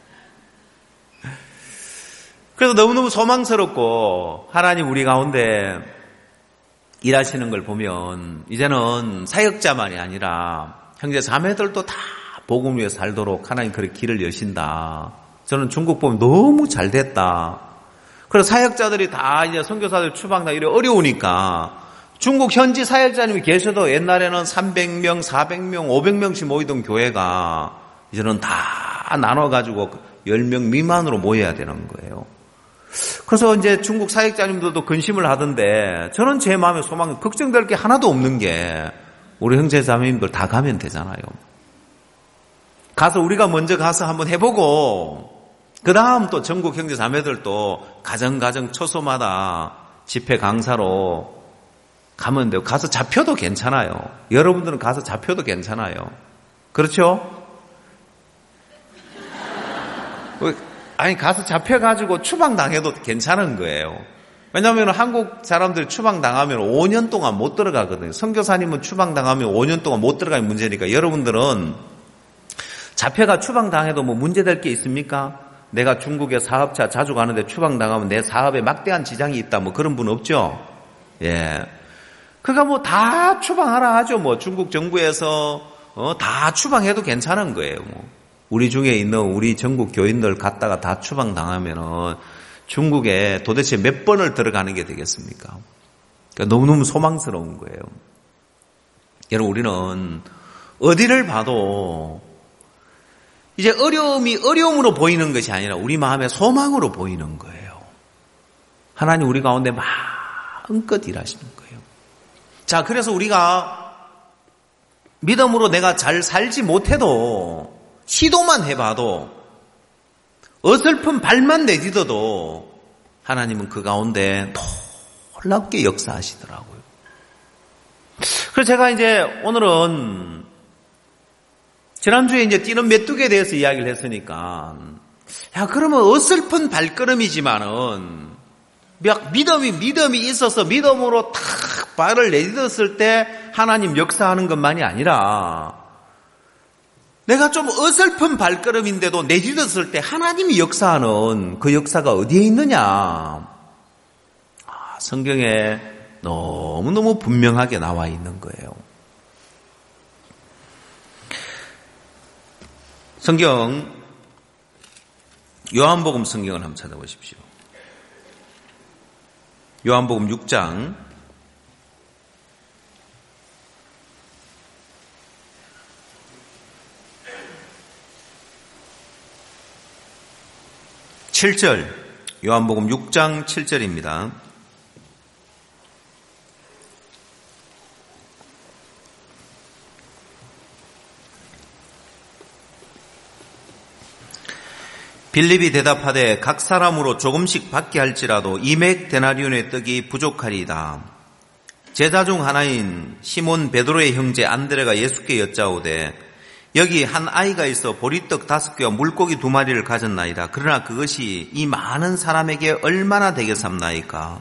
그래서 너무너무 소망스럽고 하나님 우리 가운데 일하시는 걸 보면 이제는 사역자만이 아니라 형제 자매들도 다 복음 위에 살도록 하나님 그렇게 길을 여신다. 저는 중국 보면 너무 잘 됐다. 그래서 사역자들이 다 이제 선교사들 추방다 이래 어려우니까 중국 현지 사역자님이 계셔도 옛날에는 삼백 명, 사백 명, 오백 명씩 모이던 교회가 이제는 다 나눠가지고 열 명 미만으로 모여야 되는 거예요. 그래서 이제 중국 사역자님들도 근심을 하던데 저는 제 마음에 소망, 걱정될 게 하나도 없는 게 우리 형제 자매님들 다 가면 되잖아요. 가서 우리가 먼저 가서 한번 해보고 그 다음 또 전국 형제 자매들도 가정가정 처소마다 집회 강사로 가면 돼요. 가서 잡혀도 괜찮아요. 여러분들은 가서 잡혀도 괜찮아요. 그렇죠? 아니 가서 잡혀가지고 추방당해도 괜찮은 거예요. 왜냐하면 한국 사람들이 추방당하면 오 년 동안 못 들어가거든요. 선교사님은 추방당하면 오 년 동안 못 들어가는 문제니까 여러분들은 잡혀가 추방당해도 뭐 문제될 게 있습니까? 내가 중국에 사업차 자주 가는데 추방당하면 내 사업에 막대한 지장이 있다 뭐 그런 분 없죠? 예. 그러니까 뭐 다 추방하라 하죠. 뭐 중국 정부에서 어, 다 추방해도 괜찮은 거예요. 뭐. 우리 중에 있는 우리 전국 교인들 갔다가 다 추방당하면은 중국에 도대체 몇 번을 들어가는 게 되겠습니까? 그러니까 너무너무 소망스러운 거예요. 여러분 우리는 어디를 봐도 이제 어려움이 어려움으로 보이는 것이 아니라 우리 마음의 소망으로 보이는 거예요. 하나님 우리 가운데 마음껏 일하시는 거예요. 자, 그래서 우리가 믿음으로 내가 잘 살지 못해도 시도만 해봐도 어설픈 발만 내딛어도 하나님은 그 가운데 놀랍게 역사하시더라고요. 그래서 제가 이제 오늘은 지난주에 이제 뛰는 메뚜기에 대해서 이야기를 했으니까 야 그러면 어설픈 발걸음이지만은 믿음이 믿음이 있어서 믿음으로 탁 발을 내딛었을 때 하나님 역사하는 것만이 아니라 내가 좀 어설픈 발걸음인데도 내딛었을 때 하나님이 역사하는 그 역사가 어디에 있느냐? 아, 성경에 너무너무 분명하게 나와 있는 거예요. 성경 요한복음 성경을 한번 찾아보십시오. 요한복음 육 장 칠 절, 요한복음 육 장 칠 절입니다. 빌립이 대답하되 각 사람으로 조금씩 받게 할지라도 이백 데나리온의 떡이 부족하리이다. 제자 중 하나인 시몬 베드로의 형제 안드레가 예수께 여짜오되 여기 한 아이가 있어 보리떡 다섯 개와 물고기 두 마리를 가졌나이다. 그러나 그것이 이 많은 사람에게 얼마나 되겠삼나이까.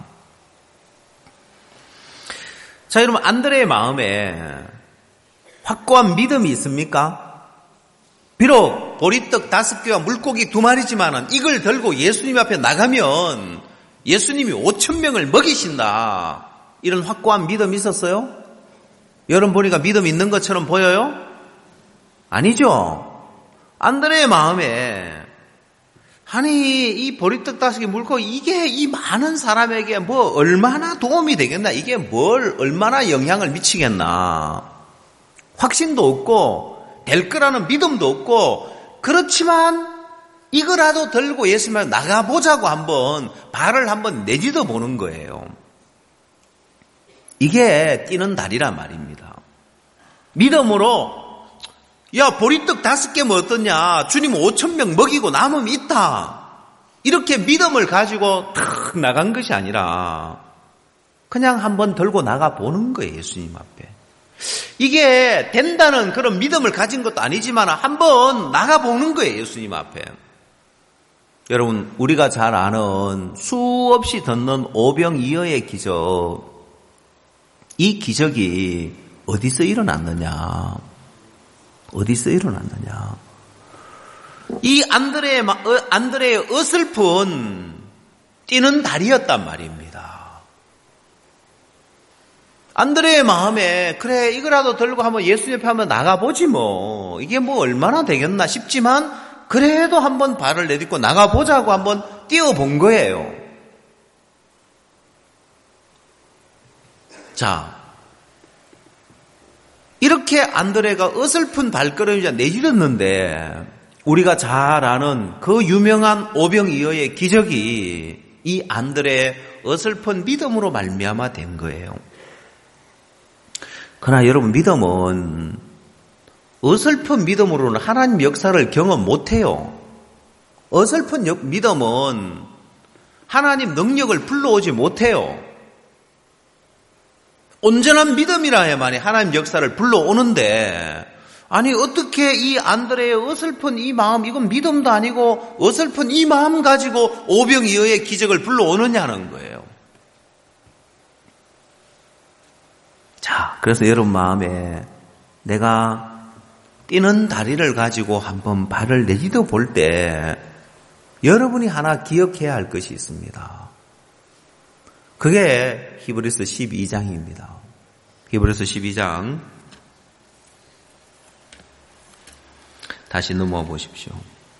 자, 여러분 안드레의 마음에 확고한 믿음이 있습니까? 비록 보리떡 다섯 개와 물고기 두 마리지만은 이걸 들고 예수님 앞에 나가면 예수님이 오천 명을 먹이신다. 이런 확고한 믿음이 있었어요? 여러분 보니까 믿음 있는 것처럼 보여요? 아니죠. 안드레의 마음에 아니 이 보리떡 다섯 개 물고기 이게 이 많은 사람에게 뭐 얼마나 도움이 되겠나, 이게 뭘 얼마나 영향을 미치겠나, 확신도 없고 될 거라는 믿음도 없고, 그렇지만 이거라도 들고 예수님 앞에 나가보자고 한번 발을 한번 내딛어 보는 거예요. 이게 뛰는 다리란 말입니다. 믿음으로 야 보리떡 다섯 개면 어떠냐, 주님 오천 명 먹이고 남으면 있다, 이렇게 믿음을 가지고 탁 나간 것이 아니라 그냥 한번 들고 나가 보는 거예요. 예수님 앞에. 이게 된다는 그런 믿음을 가진 것도 아니지만 한번 나가 보는 거예요. 예수님 앞에. 여러분, 우리가 잘 아는 수없이 듣는 오병이어의 기적, 이 기적이 어디서 일어났느냐? 어디서 일어났느냐? 이 안드레의, 안드레의 어설픈 뛰는 달이었단 말입니다. 안드레의 마음에 그래 이거라도 들고 한번 예수 옆에 한번 나가보지 뭐 이게 뭐 얼마나 되겠나 싶지만 그래도 한번 발을 내딛고 나가보자고 한번 뛰어본 거예요. 자, 이렇게 안드레가 어설픈 발걸음이자 내딛었는데 우리가 잘 아는 그 유명한 오병이어의 기적이 이 안드레의 어설픈 믿음으로 말미암아 된 거예요. 그러나 여러분, 믿음은 어설픈 믿음으로는 하나님 역사를 경험 못해요. 어설픈 믿음은 하나님 능력을 불러오지 못해요. 온전한 믿음이라야만이 하나님 역사를 불러오는데 아니 어떻게 이 안드레의 어설픈 이 마음, 이건 믿음도 아니고 어설픈 이 마음 가지고 오병이어의 기적을 불러오느냐는 거예요. 자, 그래서 여러분 마음에 내가 뛰는 다리를 가지고 한번 발을 내딛어 볼 때 여러분이 하나 기억해야 할 것이 있습니다. 그게 히브리서 십이 장입니다. 히브리서 십이 장 다시 넘어와 보십시오.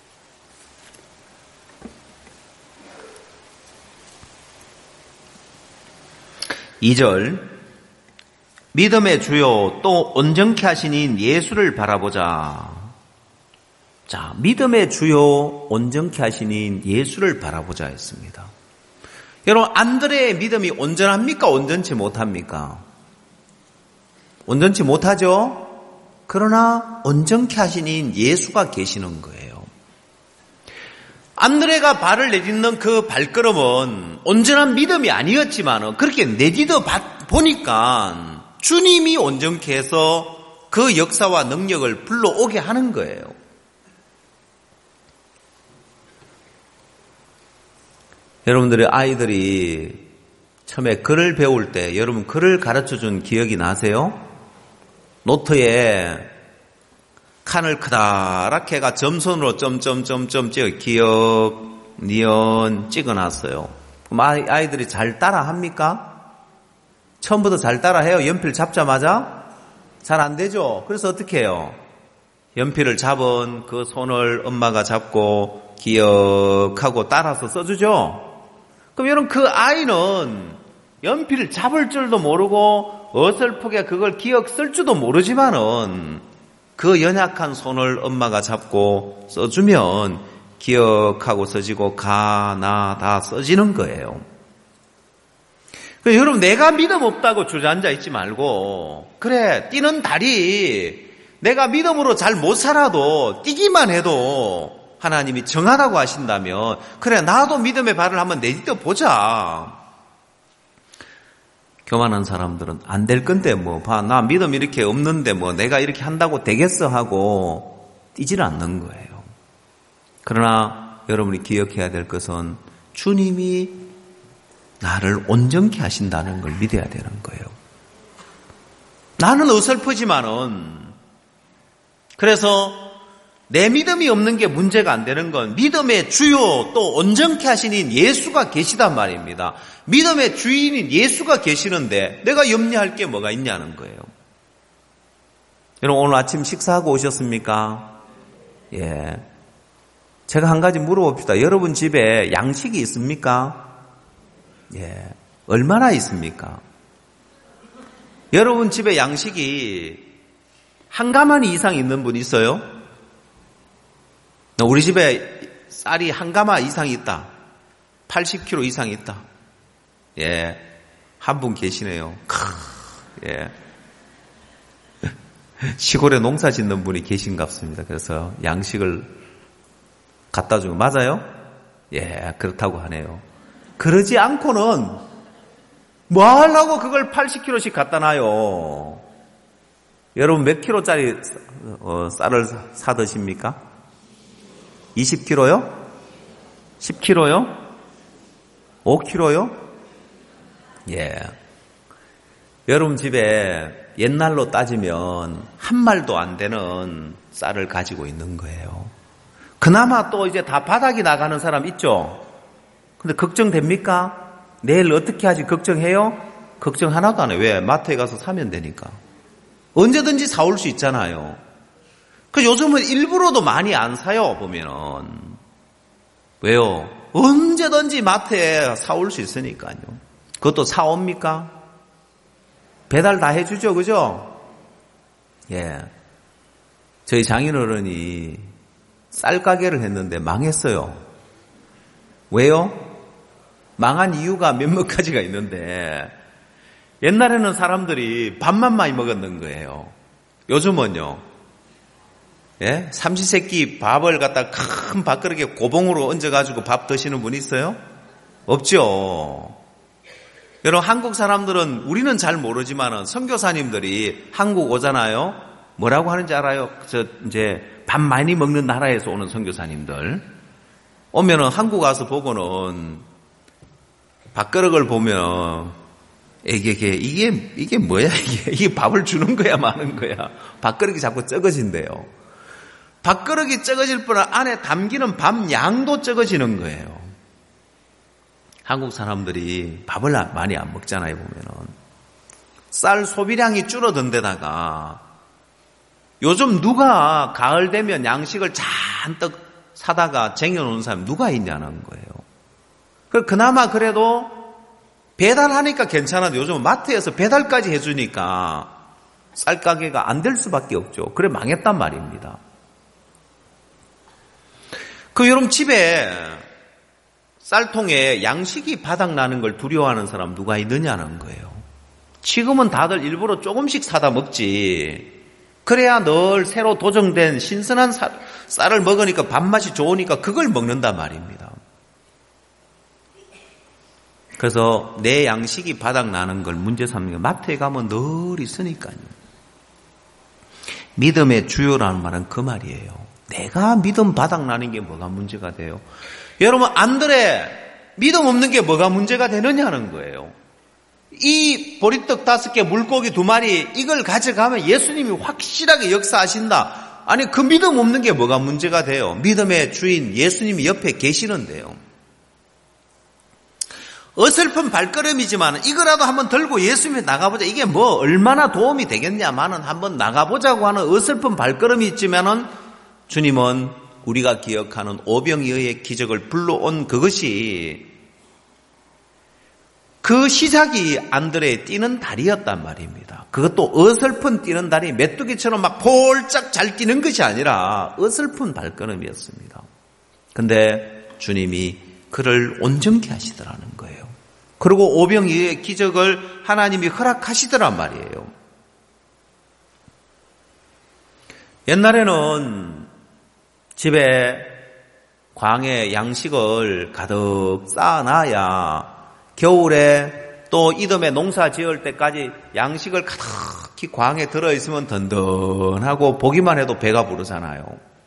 이 절 믿음의 주요 또 온전케 하시는 예수를 바라보자. 자, 믿음의 주요 온전케 하시는 예수를 바라보자 했습니다. 여러분, 안드레의 믿음이 온전합니까? 온전치 못합니까? 온전치 못하죠? 그러나 온전케 하시는 예수가 계시는 거예요. 안드레가 발을 내딛는 그 발걸음은 온전한 믿음이 아니었지만 그렇게 내딛어 보니까 주님이 온전케 해서 그 역사와 능력을 불러오게 하는 거예요. 여러분들의 아이들이 처음에 글을 배울 때 여러분 글을 가르쳐준 기억이 나세요? 노트에 칸을 크다랗게 해가 점선으로 점점점점 찍어 기억, 니은 찍어놨어요. 그럼 아이들이 잘 따라합니까? 처음부터 잘 따라해요? 연필 잡자마자? 잘 안 되죠? 그래서 어떻게 해요? 연필을 잡은 그 손을 엄마가 잡고 기억하고 따라서 써주죠? 그럼 여러분 그 아이는 연필을 잡을 줄도 모르고 어설프게 그걸 기억 쓸 줄도 모르지만은 그 연약한 손을 엄마가 잡고 써주면 기억하고 써지고 가, 나, 다 써지는 거예요. 여러분 내가 믿음 없다고 주저앉아 있지 말고 그래 뛰는 다리 내가 믿음으로 잘 못 살아도 뛰기만 해도 하나님이 정하다고 하신다면 그래 나도 믿음의 발을 한번 내딛어 보자. 교만한 사람들은 안 될 건데 뭐 봐 나 믿음 이렇게 없는데 뭐 내가 이렇게 한다고 되겠어 하고 뛰질 않는 거예요. 그러나 여러분이 기억해야 될 것은 주님이 나를 온전케 하신다는 걸 믿어야 되는 거예요. 나는 어설프지만은 그래서 내 믿음이 없는 게 문제가 안 되는 건 믿음의 주요 또 온전케 하시는 예수가 계시단 말입니다. 믿음의 주인인 예수가 계시는데 내가 염려할 게 뭐가 있냐는 거예요. 여러분 오늘 아침 식사하고 오셨습니까? 예. 제가 한 가지 물어봅시다. 여러분 집에 양식이 있습니까? 예. 얼마나 있습니까? 여러분 집에 양식이 한 가마니 이상 있는 분 있어요? 우리 집에 쌀이 한 가마 이상 있다. 팔십 킬로그램 이상 있다. 예. 한 분 계시네요. 크, 예. 시골에 농사 짓는 분이 계신갑습니다. 그래서 양식을 갖다 주고 맞아요? 예, 그렇다고 하네요. 그러지 않고는 뭐 하려고 그걸 팔십 킬로그램씩 갖다 놔요. 여러분 몇 킬로짜리 어, 쌀을 사 드십니까? 이십 킬로그램요? 십 킬로그램요? 오 킬로그램요? 예. 여러분 집에 옛날로 따지면 한 말도 안 되는 쌀을 가지고 있는 거예요. 그나마 또 이제 다 바닥이 나가는 사람 있죠? 근데 걱정됩니까? 내일 어떻게 하지 걱정해요? 걱정 하나도 안 해요. 왜? 마트에 가서 사면 되니까. 언제든지 사올 수 있잖아요. 그 요즘은 일부러도 많이 안 사요, 보면은. 왜요? 언제든지 마트에 사올 수 있으니까요. 그것도 사옵니까? 배달 다 해주죠, 그죠? 예. 저희 장인어른이 쌀 가게를 했는데 망했어요. 왜요? 망한 이유가 몇몇 가지가 있는데, 옛날에는 사람들이 밥만 많이 먹었는 거예요. 요즘은요, 예? 삼시세끼 밥을 갖다 큰 밥그릇에 고봉으로 얹어가지고 밥 드시는 분 있어요? 없죠. 여러분, 한국 사람들은 우리는 잘 모르지만은 선교사님들이 한국 오잖아요. 뭐라고 하는지 알아요? 저 이제 밥 많이 먹는 나라에서 오는 선교사님들 오면은 한국 와서 보고는 밥그릇을 보면 이게 이게 이게 이게 뭐야 이게 이게 밥을 주는 거야 마는 거야. 밥그릇이 자꾸 적어진대요. 밥그릇이 적어질 뿐 안에 담기는 밥 양도 적어지는 거예요. 한국 사람들이 밥을 많이 안 먹잖아요, 보면은. 쌀 소비량이 줄어든 데다가 요즘 누가 가을 되면 양식을 잔뜩 사다가 쟁여놓은 사람이 누가 있냐는 거예요. 그나마 그래도 배달하니까 괜찮은데 요즘 마트에서 배달까지 해주니까 쌀 가게가 안 될 수밖에 없죠. 그래 망했단 말입니다. 그 여러분 집에 쌀통에 양식이 바닥나는 걸 두려워하는 사람 누가 있느냐는 거예요. 지금은 다들 일부러 조금씩 사다 먹지. 그래야 늘 새로 도정된 신선한 쌀을 먹으니까 밥맛이 좋으니까 그걸 먹는단 말입니다. 그래서 내 양식이 바닥나는 걸 문제 삼는 게 마트에 가면 늘 있으니까요. 믿음의 주요라는 말은 그 말이에요. 내가 믿음 바닥나는 게 뭐가 문제가 돼요? 여러분, 안드레 믿음 없는 게 뭐가 문제가 되느냐는 거예요. 이 보리떡 다섯 개, 물고기 두 마리 이걸 가져가면 예수님이 확실하게 역사하신다. 아니 그 믿음 없는 게 뭐가 문제가 돼요? 믿음의 주인 예수님이 옆에 계시는데요. 어설픈 발걸음이지만 이거라도 한번 들고 예수님이 나가보자. 이게 뭐 얼마나 도움이 되겠냐마는 한번 나가보자고 하는 어설픈 발걸음이 있지만은 주님은 우리가 기억하는 오병이어의 기적을 불러온 그것이 그 시작이 안드레의 뛰는 다리였단 말입니다. 그것도 어설픈 뛰는 다리, 메뚜기처럼 막 폴짝 잘 뛰는 것이 아니라 어설픈 발걸음이었습니다. 근데 주님이 그를 온전케 하시더라는 거예요. 그리고 오병이어의 기적을 하나님이 허락하시더란 말이에요. 옛날에는 집에 광에 양식을 가득 쌓아놔야 겨울에 또 이듬해 농사 지을 때까지 양식을 가득히 광에 들어있으면 든든하고 보기만 해도 배가 부르잖아요.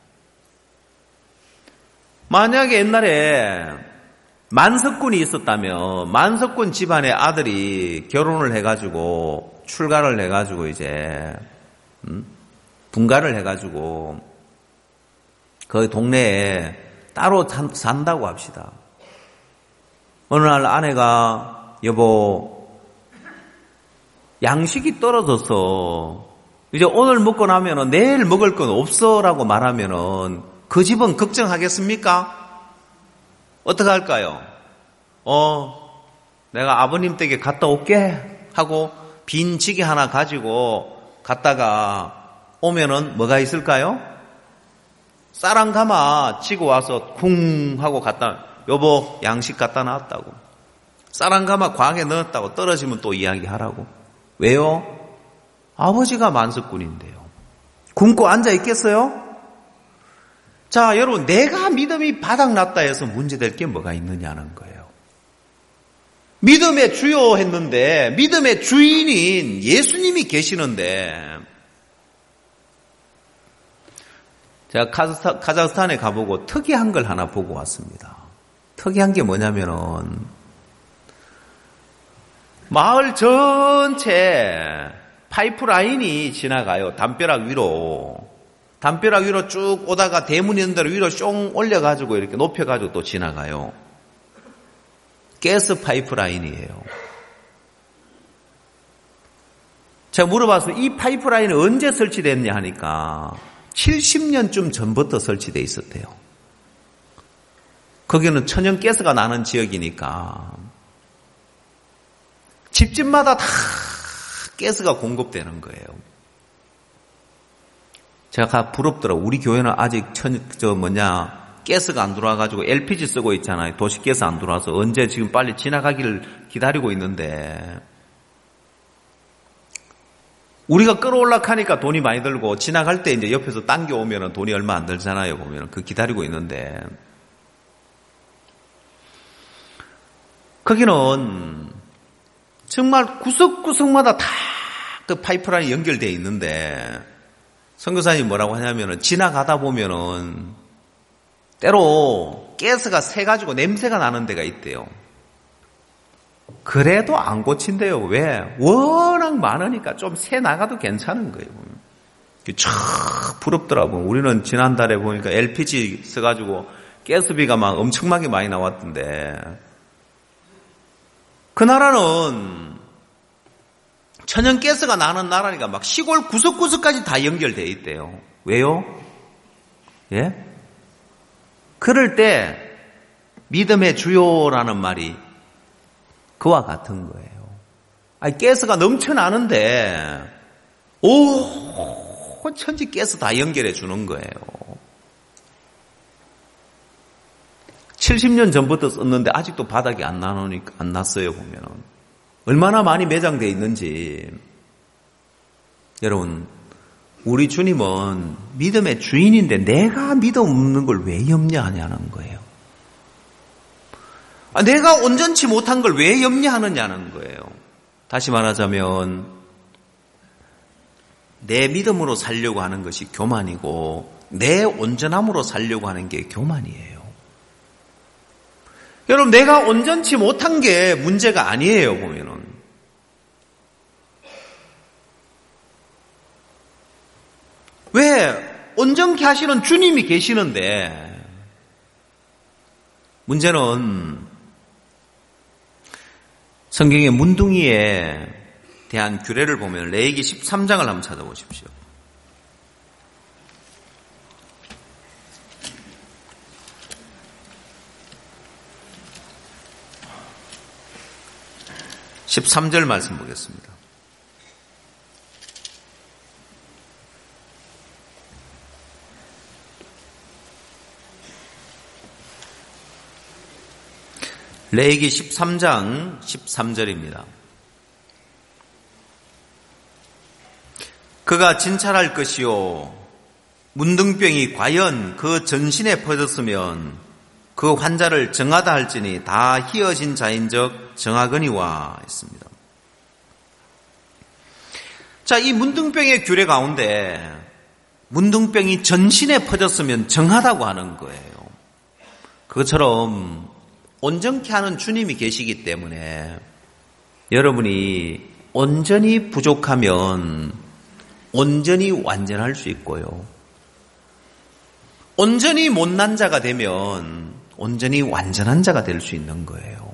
만약에 옛날에 만석군이 있었다면 만석군 집안의 아들이 결혼을 해가지고 출가를 해가지고 이제 음? 분가를 해가지고 그 동네에 따로 산다고 합시다. 어느 날 아내가 여보 양식이 떨어져서 이제 오늘 먹고 나면은 내일 먹을 건 없어라고 말하면은 그 집은 걱정하겠습니까? 어떻게 할까요? 어 내가 아버님 댁에 갔다 올게 하고 빈 지게 하나 가지고 갔다가 오면은 뭐가 있을까요? 쌀 한 가마 치고 와서 쿵 하고 갖다 여보 양식 갖다 놨다고. 쌀 한 가마 광에 넣었다고 떨어지면 또 이야기하라고. 왜요? 아버지가 만석군인데요. 굶고 앉아 있겠어요? 자 여러분 내가 믿음이 바닥났다 해서 문제될 게 뭐가 있느냐는 거예요. 믿음의 주요 했는데 믿음의 주인인 예수님이 계시는데 제가 카자흐스탄에 가보고 특이한 걸 하나 보고 왔습니다. 특이한 게 뭐냐면은 마을 전체 파이프라인이 지나가요. 담벼락 위로. 담벼락 위로 쭉 오다가 대문 있는 데로 위로 쫑 올려가지고 이렇게 높여가지고 또 지나가요. 가스 파이프라인이에요. 제가 물어봤어요. 이 파이프라인은 언제 설치됐냐 하니까 칠십 년쯤 전부터 설치되어 있었대요. 거기는 천연가스가 나는 지역이니까 집집마다 다 가스가 공급되는 거예요. 제가 부럽더라고요. 우리 교회는 아직 천, 저 뭐냐 가스가 안 들어와가지고 엘피지 쓰고 있잖아요. 도시가스 안 들어와서 언제 지금 빨리 지나가기를 기다리고 있는데 우리가 끌어올라 하니까 돈이 많이 들고 지나갈 때 이제 옆에서 당겨오면 돈이 얼마 안 들잖아요. 보면 그 기다리고 있는데 거기는 정말 구석구석마다 다 그 파이프라인이 연결되어 있는데 선교사님이 뭐라고 하냐면은 지나가다 보면은 때로 가스가 새가지고 냄새가 나는 데가 있대요. 그래도 안 고친대요. 왜? 워낙 많으니까 좀 새 나가도 괜찮은 거예요. 참 부럽더라고요. 우리는 지난달에 보니까 엘피지 써가지고 가스비가 막 엄청나게 많이 나왔던데 그 나라는 천연가스가 나는 나라니까 막 시골 구석구석까지 다 연결되어 있대요. 왜요? 예? 그럴 때 믿음의 주요라는 말이 그와 같은 거예요. 아니, 가스가 넘쳐나는데 오, 천지 가스 다 연결해 주는 거예요. 칠십 년 전부터 썼는데 아직도 바닥이 안 나오니까 안 났어요. 보면은 얼마나 많이 매장되어 있는지. 여러분, 우리 주님은 믿음의 주인인데 내가 믿음 없는 걸 왜 염려하냐는 거예요. 아, 내가 온전치 못한 걸 왜 염려하느냐는 거예요. 다시 말하자면 내 믿음으로 살려고 하는 것이 교만이고 내 온전함으로 살려고 하는 게 교만이에요. 여러분, 내가 온전치 못한 게 문제가 아니에요. 보면은 왜 온전케 하시는 주님이 계시는데 문제는 성경의 문둥이에 대한 규례를 보면 레위기 십삼 장을 한번 찾아보십시오. 십삼 절 말씀 보겠습니다. 레위기 십삼 장 십삼 절입니다. 그가 진찰할 것이요 문둥병이 과연 그 전신에 퍼졌으면 그 환자를 정하다 할지니 다 희어진 자인적 정하거니와 했습니다. 자, 이 문둥병의 규례 가운데 문둥병이 전신에 퍼졌으면 정하다고 하는 거예요. 그것처럼 온전케 하는 주님이 계시기 때문에 여러분이 온전히 부족하면 온전히 완전할 수 있고요. 온전히 못난 자가 되면 온전히 완전한 자가 될 수 있는 거예요.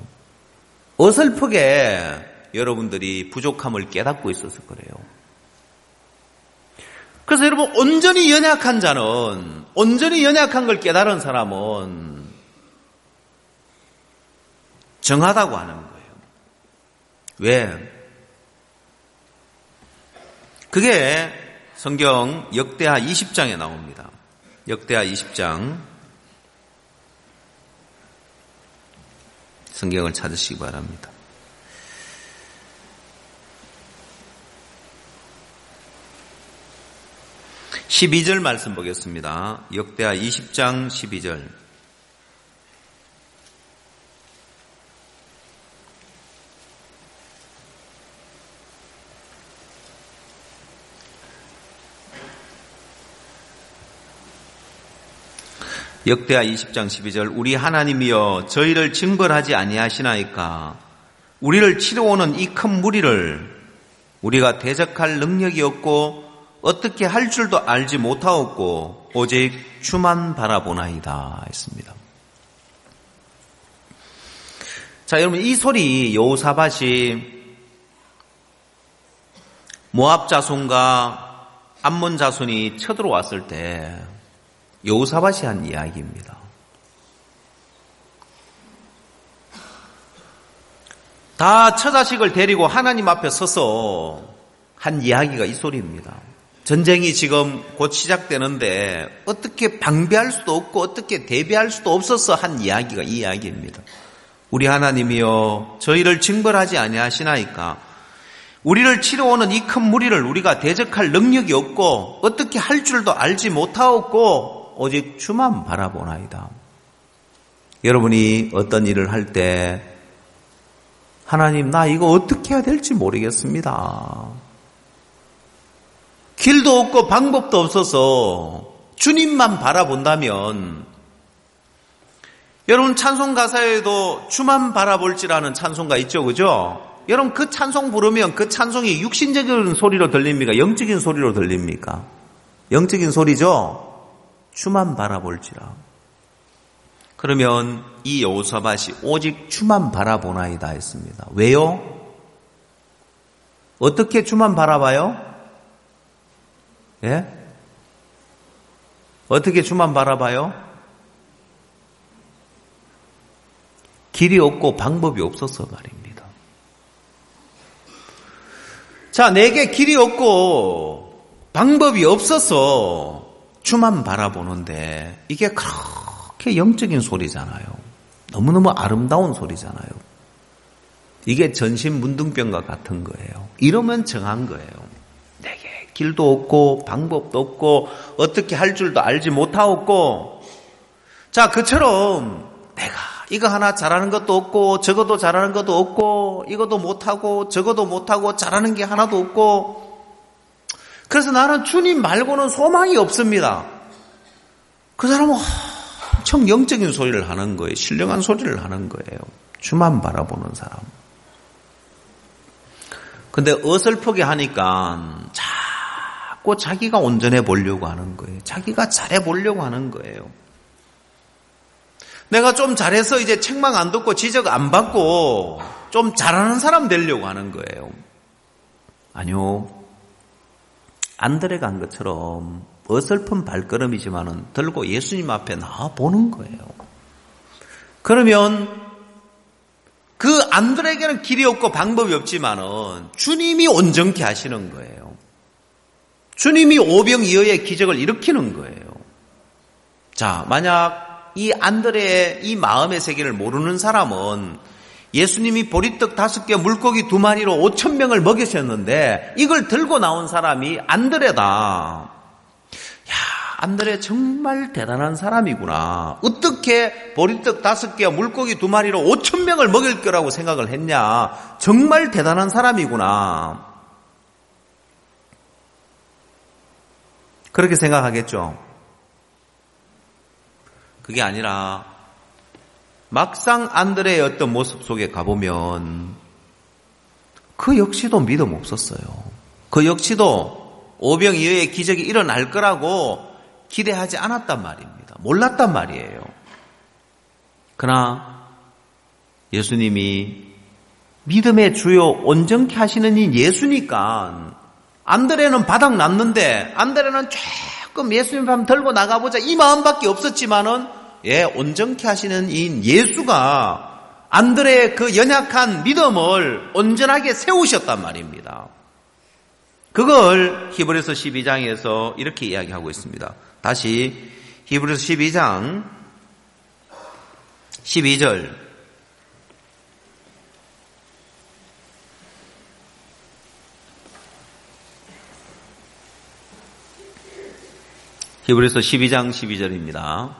어설프게 여러분들이 부족함을 깨닫고 있어서 그래요. 그래서 여러분, 온전히 연약한 자는, 온전히 연약한 걸 깨달은 사람은 정하다고 하는 거예요. 왜? 그게 성경 역대하 이십 장에 나옵니다. 역대하 이십 장 성경을 찾으시기 바랍니다. 십이 절 말씀 보겠습니다. 역대하 이십 장 십이 절. 역대하 이십 장 십이 절 우리 하나님이여 저희를 징벌하지 아니하시나이까 우리를 치러오는 이 큰 무리를 우리가 대적할 능력이 없고 어떻게 할 줄도 알지 못하였고 오직 주만 바라보나이다 했습니다. 자, 여러분 이 소리 여호사밧이 모압 자손과 암몬 자손이 쳐들어왔을 때 여호사밧이 한 이야기입니다. 다 처자식을 데리고 하나님 앞에 서서 한 이야기가 이 소리입니다. 전쟁이 지금 곧 시작되는데 어떻게 방비할 수도 없고 어떻게 대비할 수도 없어서 한 이야기가 이 이야기입니다. 우리 하나님이여 저희를 징벌하지 아니하시나이까 우리를 치러오는 이 큰 무리를 우리가 대적할 능력이 없고 어떻게 할 줄도 알지 못하였고 오직 주만 바라보나이다. 여러분이 어떤 일을 할 때 하나님 나 이거 어떻게 해야 될지 모르겠습니다. 길도 없고 방법도 없어서 주님만 바라본다면 여러분 찬송 가사에도 주만 바라볼지라는 찬송가 있죠, 그죠? 여러분 그 찬송 부르면 그 찬송이 육신적인 소리로 들립니까? 영적인 소리로 들립니까? 영적인 소리죠? 주만 바라볼지라. 그러면 이 여호사밧이 오직 주만 바라보나이다 했습니다. 왜요? 어떻게 주만 바라봐요? 예? 어떻게 주만 바라봐요? 길이 없고 방법이 없어서 말입니다. 자, 내게 길이 없고 방법이 없어서 주만 바라보는데 이게 그렇게 영적인 소리잖아요. 너무너무 아름다운 소리잖아요. 이게 전신문둥병과 같은 거예요. 이러면 정한 거예요. 내게 길도 없고 방법도 없고 어떻게 할 줄도 알지 못하고 자, 그처럼 내가 이거 하나 잘하는 것도 없고 저것도 잘하는 것도 없고 이것도 못하고 저것도 못하고 잘하는 게 하나도 없고 그래서 나는 주님 말고는 소망이 없습니다. 그 사람은 엄청 영적인 소리를 하는 거예요. 신령한 소리를 하는 거예요. 주만 바라보는 사람. 근데 어설프게 하니까 자꾸 자기가 온전해 보려고 하는 거예요. 자기가 잘해 보려고 하는 거예요. 내가 좀 잘해서 이제 책망 안 듣고 지적 안 받고 좀 잘하는 사람 되려고 하는 거예요. 아니요. 안드레가 한 것처럼 어설픈 발걸음이지만은 들고 예수님 앞에 나와 보는 거예요. 그러면 그 안드레에게는 길이 없고 방법이 없지만은 주님이 온전케 하시는 거예요. 주님이 오병이어의 기적을 일으키는 거예요. 자, 만약 이 안드레의 이 마음의 세계를 모르는 사람은 예수님이 보리떡 다섯 개 물고기 두 마리로 오천 명을 먹이셨는데 이걸 들고 나온 사람이 안드레다. 야, 안드레 정말 대단한 사람이구나. 어떻게 보리떡 다섯 개와 물고기 두 마리로 오천 명을 먹일 거라고 생각을 했냐. 정말 대단한 사람이구나. 그렇게 생각하겠죠. 그게 아니라 막상 안드레의 어떤 모습 속에 가보면 그 역시도 믿음 없었어요. 그 역시도 오병이어의 기적이 일어날 거라고 기대하지 않았단 말입니다. 몰랐단 말이에요. 그러나 예수님이 믿음의 주요 온전케 하시는 이 예수니까 안드레는 바닥 났는데 안드레는 조금 예수님 한번 들고 나가보자 이 마음밖에 없었지만은 예, 온전케 하시는 이 예수가 안드레의 그 연약한 믿음을 온전하게 세우셨단 말입니다. 그걸 히브리서 십이 장에서 이렇게 이야기하고 있습니다. 다시 히브리서 십이 장 십이 절 히브리서 십이 장 십이 절입니다.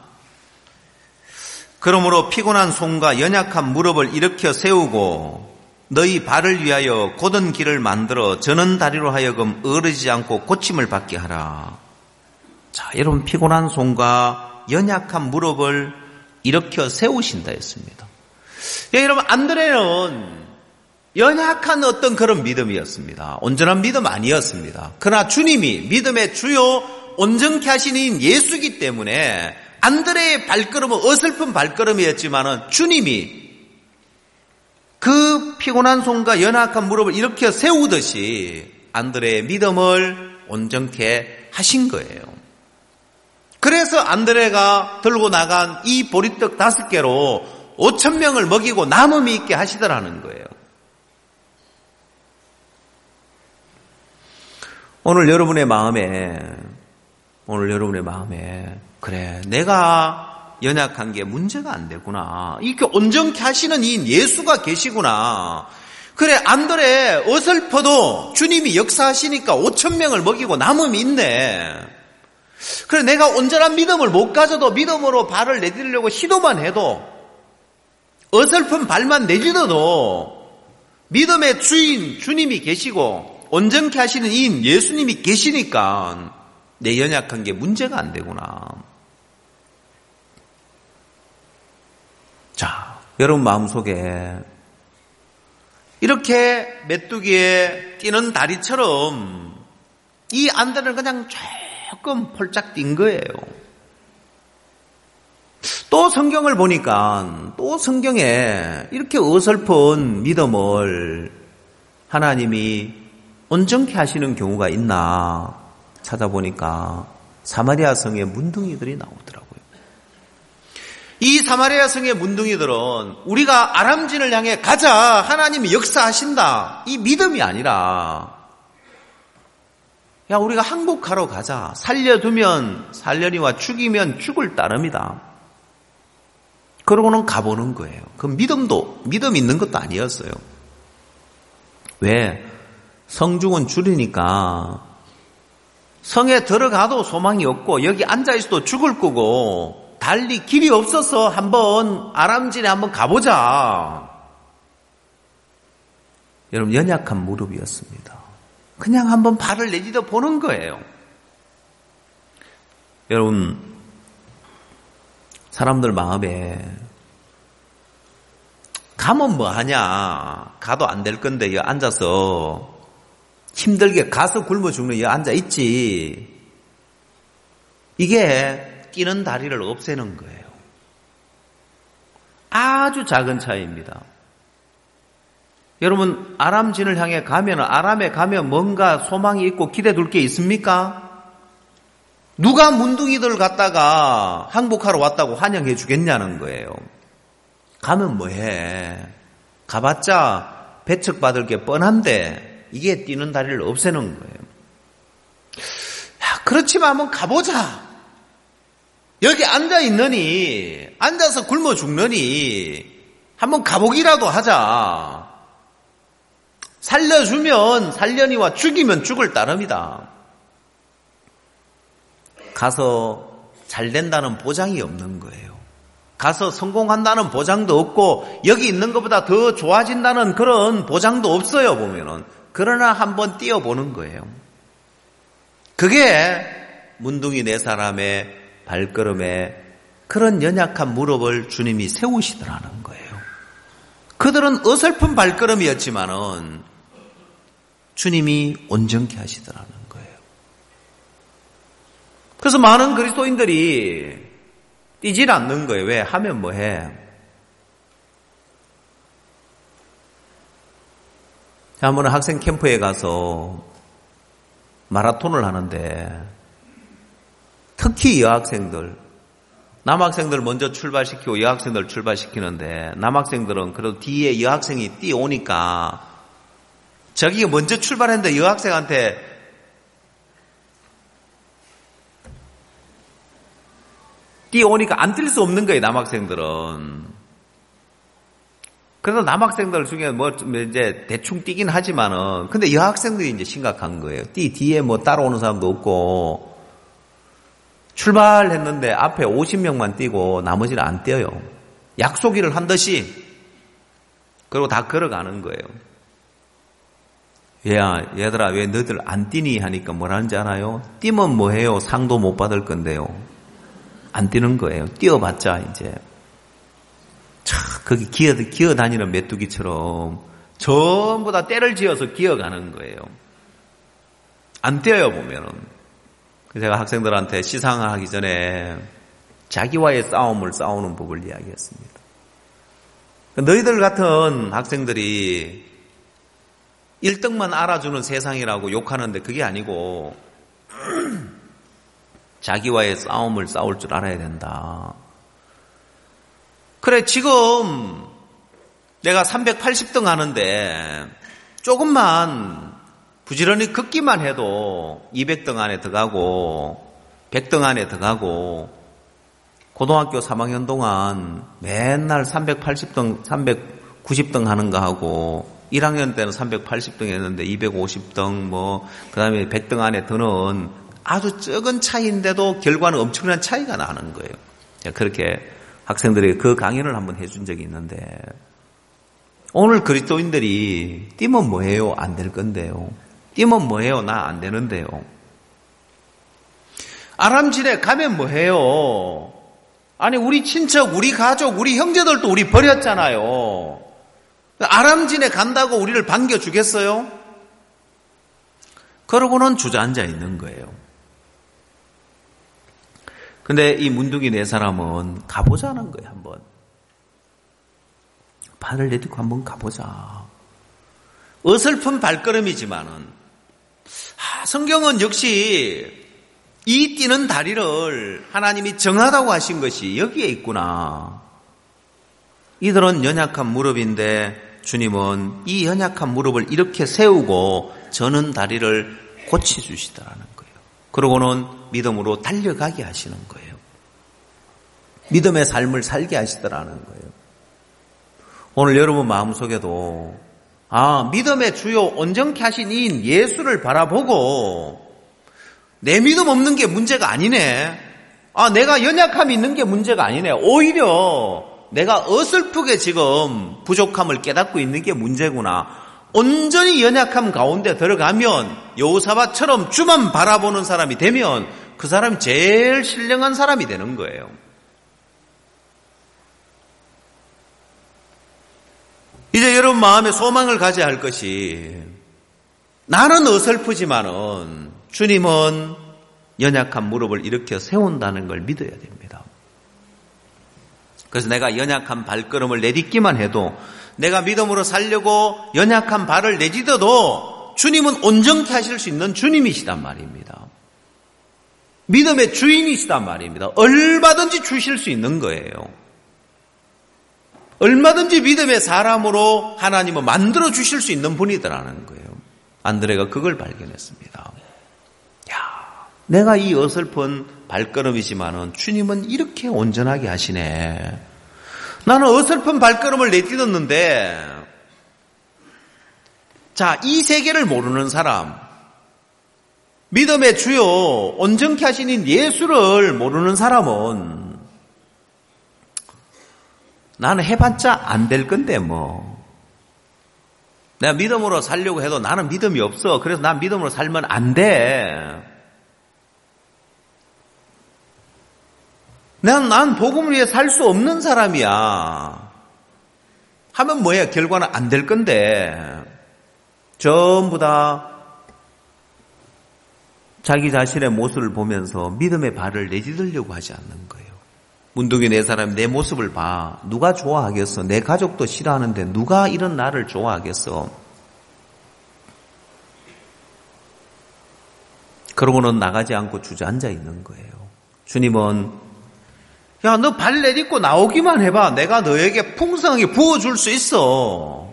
그러므로 피곤한 손과 연약한 무릎을 일으켜 세우고 너희 발을 위하여 곧은 길을 만들어 저는 다리로 하여금 어르지 않고 고침을 받게 하라. 자, 여러분 피곤한 손과 연약한 무릎을 일으켜 세우신다 했습니다. 예, 여러분, 안드레는 연약한 어떤 그런 믿음이었습니다. 온전한 믿음 아니었습니다. 그러나 주님이 믿음의 주요 온전케 하시는 예수이기 때문에 안드레의 발걸음은 어설픈 발걸음이었지만은 주님이 그 피곤한 손과 연약한 무릎을 일으켜 세우듯이 안드레의 믿음을 온전케 하신 거예요. 그래서 안드레가 들고 나간 이 보리떡 다섯 개로 오천 명을 먹이고 남음이 있게 하시더라는 거예요. 오늘 여러분의 마음에, 오늘 여러분의 마음에, 그래, 내가 연약한 게 문제가 안 되구나. 이렇게 온전케 하시는 이 예수가 계시구나. 그래, 안드레 어설퍼도 주님이 역사하시니까 오천 명을 먹이고 남음이 있네. 그래, 내가 온전한 믿음을 못 가져도 믿음으로 발을 내디려고 시도만 해도 어설픈 발만 내딛어도 믿음의 주인 주님이 계시고 온전케 하시는 이 예수님이 계시니까 내 연약한 게 문제가 안 되구나. 자, 여러분 마음속에 이렇게 메뚜기에 뛰는 다리처럼 이 안드레는 그냥 조금 폴짝 뛴 거예요. 또 성경을 보니까 또 성경에 이렇게 어설픈 믿음을 하나님이 온전케 하시는 경우가 있나 찾아보니까 사마리아 성의 문둥이들이 나오더라고요. 이 사마리아 성의 문둥이들은 우리가 아람진을 향해 가자, 하나님이 역사하신다, 이 믿음이 아니라 야, 우리가 항복하러 가자, 살려두면 살려니와 죽이면 죽을 따름이다, 그러고는 가보는 거예요. 그 믿음도 믿음 있는 것도 아니었어요. 왜? 성중은 줄이니까 성에 들어가도 소망이 없고 여기 앉아있어도 죽을 거고 달리 길이 없어서 한번 아람진에 한번 가보자. 여러분, 연약한 무릎이었습니다. 그냥 한번 발을 내딛어 보는 거예요. 여러분, 사람들 마음에 가면 뭐하냐, 가도 안 될 건데 여기 앉아서 힘들게 가서 굶어 죽는 여기 앉아있지, 이게 끼는 다리를 없애는 거예요. 아주 작은 차이입니다. 여러분, 아람진을 향해 가면, 아람에 가면 뭔가 소망이 있고 기대 둘 게 있습니까? 누가 문둥이들 갖다가 항복하러 왔다고 환영해 주겠냐는 거예요. 가면 뭐해? 가봤자 배척받을 게 뻔한데 이게 뛰는 다리를 없애는 거예요. 야, 그렇지만 한번 가보자. 여기 앉아있느니, 앉아서 굶어 죽느니 한번 가보기라도 하자. 살려주면 살려니와 죽이면 죽을 따름이다. 가서 잘 된다는 보장이 없는 거예요. 가서 성공한다는 보장도 없고 여기 있는 것보다 더 좋아진다는 그런 보장도 없어요, 보면은. 그러나 한번 뛰어보는 거예요. 그게 문둥이 네 사람의 발걸음에 그런 연약한 무릎을 주님이 세우시더라는 거예요. 그들은 어설픈 발걸음이었지만은 주님이 온전케 하시더라는 거예요. 그래서 많은 그리스도인들이 뛰질 않는 거예요. 왜? 하면 뭐해? 한 번은 학생 캠프에 가서 마라톤을 하는데 특히 여학생들, 남학생들 먼저 출발시키고 여학생들 출발시키는데 남학생들은 그래도 뒤에 여학생이 뛰어오니까 자기가 먼저 출발했는데 여학생한테 뛰어오니까 안 뛸 수 없는 거예요, 남학생들은. 그래서 남학생들 중에 뭐 이제 대충 뛰긴 하지만은, 근데 여학생들이 이제 심각한 거예요. 뛰 뒤에 뭐 따라오는 사람도 없고, 출발했는데 앞에 오십 명만 뛰고 나머지는 안 뛰어요. 약속일을 한 듯이. 그리고 다 걸어가는 거예요. 야, 얘들아, 왜 너희들 안 뛰니? 하니까 뭐라는지 알아요? 뛰면 뭐해요? 상도 못 받을 건데요. 안 뛰는 거예요. 뛰어봤자 이제 차, 거기 기어, 기어 다니는 메뚜기처럼 전부 다 때를 지어서 기어가는 거예요. 안 뛰어요, 보면은. 제가 학생들한테 시상하기 전에 자기와의 싸움을 싸우는 법을 이야기했습니다. 너희들 같은 학생들이 일 등만 알아주는 세상이라고 욕하는데 그게 아니고 자기와의 싸움을 싸울 줄 알아야 된다. 그래, 지금 내가 삼백팔십 등 하는데 조금만 부지런히 걷기만 해도 이백 등 안에 들어가고 백 등 안에 들어가고 고등학교 삼 학년 동안 맨날 삼백팔십 등, 삼백구십 등 하는 거 하고 일 학년 때는 삼백팔십 등 했는데 이백오십 등 뭐 그다음에 백 등 안에 드는 아주 적은 차이인데도 결과는 엄청난 차이가 나는 거예요. 그렇게 학생들에게 그 강연을 한번 해준 적이 있는데 오늘 그리스도인들이 뛰면 뭐해요? 안 될 건데요. 뛰면 뭐해요? 나 안 되는데요. 아람질에 가면 뭐해요? 아니 우리 친척, 우리 가족, 우리 형제들도 우리 버렸잖아요. 아람진에 간다고 우리를 반겨주겠어요? 그러고는 주저앉아 있는 거예요. 근데 이 문둥이 네 사람은 가보자는 거예요. 한번 발을 내딛고 한번 가보자. 어설픈 발걸음이지만은 아, 성경은 역시 이 뛰는 다리를 하나님이 정하다고 하신 것이 여기에 있구나. 이들은 연약한 무릎인데 주님은 이 연약한 무릎을 이렇게 세우고 저는 다리를 고쳐주시더라는 거예요. 그러고는 믿음으로 달려가게 하시는 거예요. 믿음의 삶을 살게 하시더라는 거예요. 오늘 여러분 마음속에도 아, 믿음의 주요 온전케 하신 이인 예수를 바라보고 내 믿음 없는 게 문제가 아니네. 아, 내가 연약함이 있는 게 문제가 아니네. 오히려 내가 어설프게 지금 부족함을 깨닫고 있는 게 문제구나. 온전히 연약함 가운데 들어가면 여호사밧처럼 주만 바라보는 사람이 되면 그 사람이 제일 신령한 사람이 되는 거예요. 이제 여러분 마음에 소망을 가져야 할 것이 나는 어설프지만은 주님은 연약한 무릎을 일으켜 세운다는 걸 믿어야 됩니다. 그래서 내가 연약한 발걸음을 내딛기만 해도 내가 믿음으로 살려고 연약한 발을 내딛어도 주님은 온전케 하실 수 있는 주님이시단 말입니다. 믿음의 주인이시단 말입니다. 얼마든지 주실 수 있는 거예요. 얼마든지 믿음의 사람으로 하나님은 만들어 주실 수 있는 분이더라는 거예요. 안드레가 그걸 발견했습니다. 야, 내가 이 어설픈 발걸음이지만은 주님은 이렇게 온전하게 하시네. 나는 어설픈 발걸음을 내딛었는데, 자, 이 세계를 모르는 사람, 믿음의 주요 온전케 하시는 예수를 모르는 사람은 나는 해봤자 안 될 건데 뭐. 내가 믿음으로 살려고 해도 나는 믿음이 없어. 그래서 난 믿음으로 살면 안 돼. 난, 난 복음을 위해 살 수 없는 사람이야. 하면 뭐야? 결과는 안 될 건데. 전부 다 자기 자신의 모습을 보면서 믿음의 발을 내딛으려고 하지 않는 거예요. 문둥이 네 사람 내 모습을 봐. 누가 좋아하겠어? 내 가족도 싫어하는데 누가 이런 나를 좋아하겠어? 그러고는 나가지 않고 주저앉아 있는 거예요. 주님은 야, 너 발 내딛고 나오기만 해봐. 내가 너에게 풍성하게 부어줄 수 있어.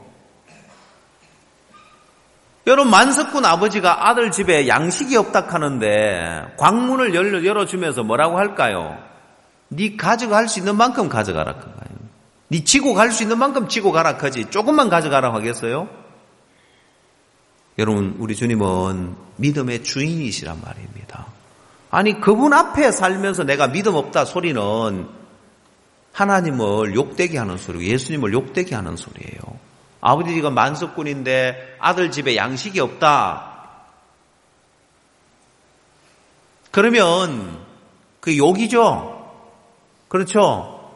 여러분 만석군 아버지가 아들 집에 양식이 없다 하는데 광문을 열어, 열어주면서 뭐라고 할까요? 네 가져갈 수 있는 만큼 가져가라. 네 지고 갈 수 있는 만큼 지고 가라 하지. 조금만 가져가라 하겠어요? 여러분 우리 주님은 믿음의 주인이시란 말입니다. 아니 그분 앞에 살면서 내가 믿음 없다 소리는 하나님을 욕되게 하는 소리고 예수님을 욕되게 하는 소리예요. 아버지가 만석군인데 아들 집에 양식이 없다. 그러면 그 욕이죠. 그렇죠?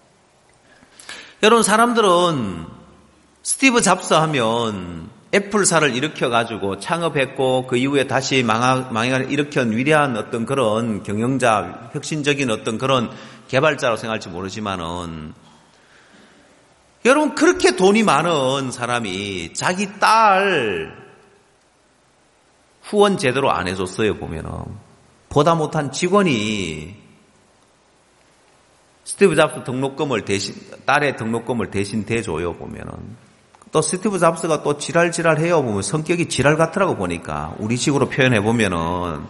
여러분, 사람들은 스티브 잡스 하면 애플사를 일으켜가지고 창업했고 그 이후에 다시 망하, 망해가는 일으킨 위대한 어떤 그런 경영자, 혁신적인 어떤 그런 개발자라고 생각할지 모르지만은 여러분, 그렇게 돈이 많은 사람이 자기 딸 후원 제대로 안 해줬어요. 보면은 보다 못한 직원이 스티브 잡스 등록금을 대신, 딸의 등록금을 대신 대줘요. 보면은 또 스티브 잡스가 또 지랄지랄 해요. 보면 성격이 지랄 같더라고. 보니까 우리 식으로 표현해 보면은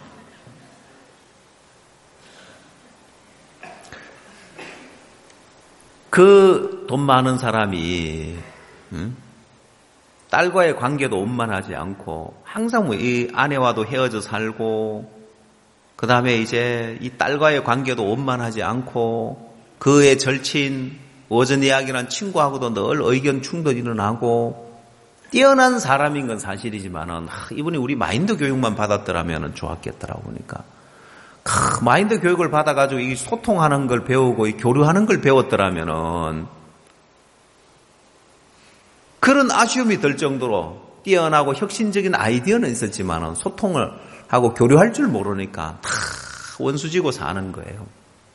그 돈 많은 사람이 응? 딸과의 관계도 원만하지 않고 항상 뭐 이 아내와도 헤어져 살고 그 다음에 이제 이 딸과의 관계도 원만하지 않고 그의 절친 워즈니악이라는 친구하고도 늘 의견 충돌이 일어나고 뛰어난 사람인 건 사실이지만은 하, 이분이 우리 마인드 교육만 받았더라면 좋았겠더라고. 보니까 하, 마인드 교육을 받아가지고 이 소통하는 걸 배우고 이 교류하는 걸 배웠더라면은 그런 아쉬움이 들 정도로 뛰어나고 혁신적인 아이디어는 있었지만은 소통을 하고 교류할 줄 모르니까 다 원수지고 사는 거예요.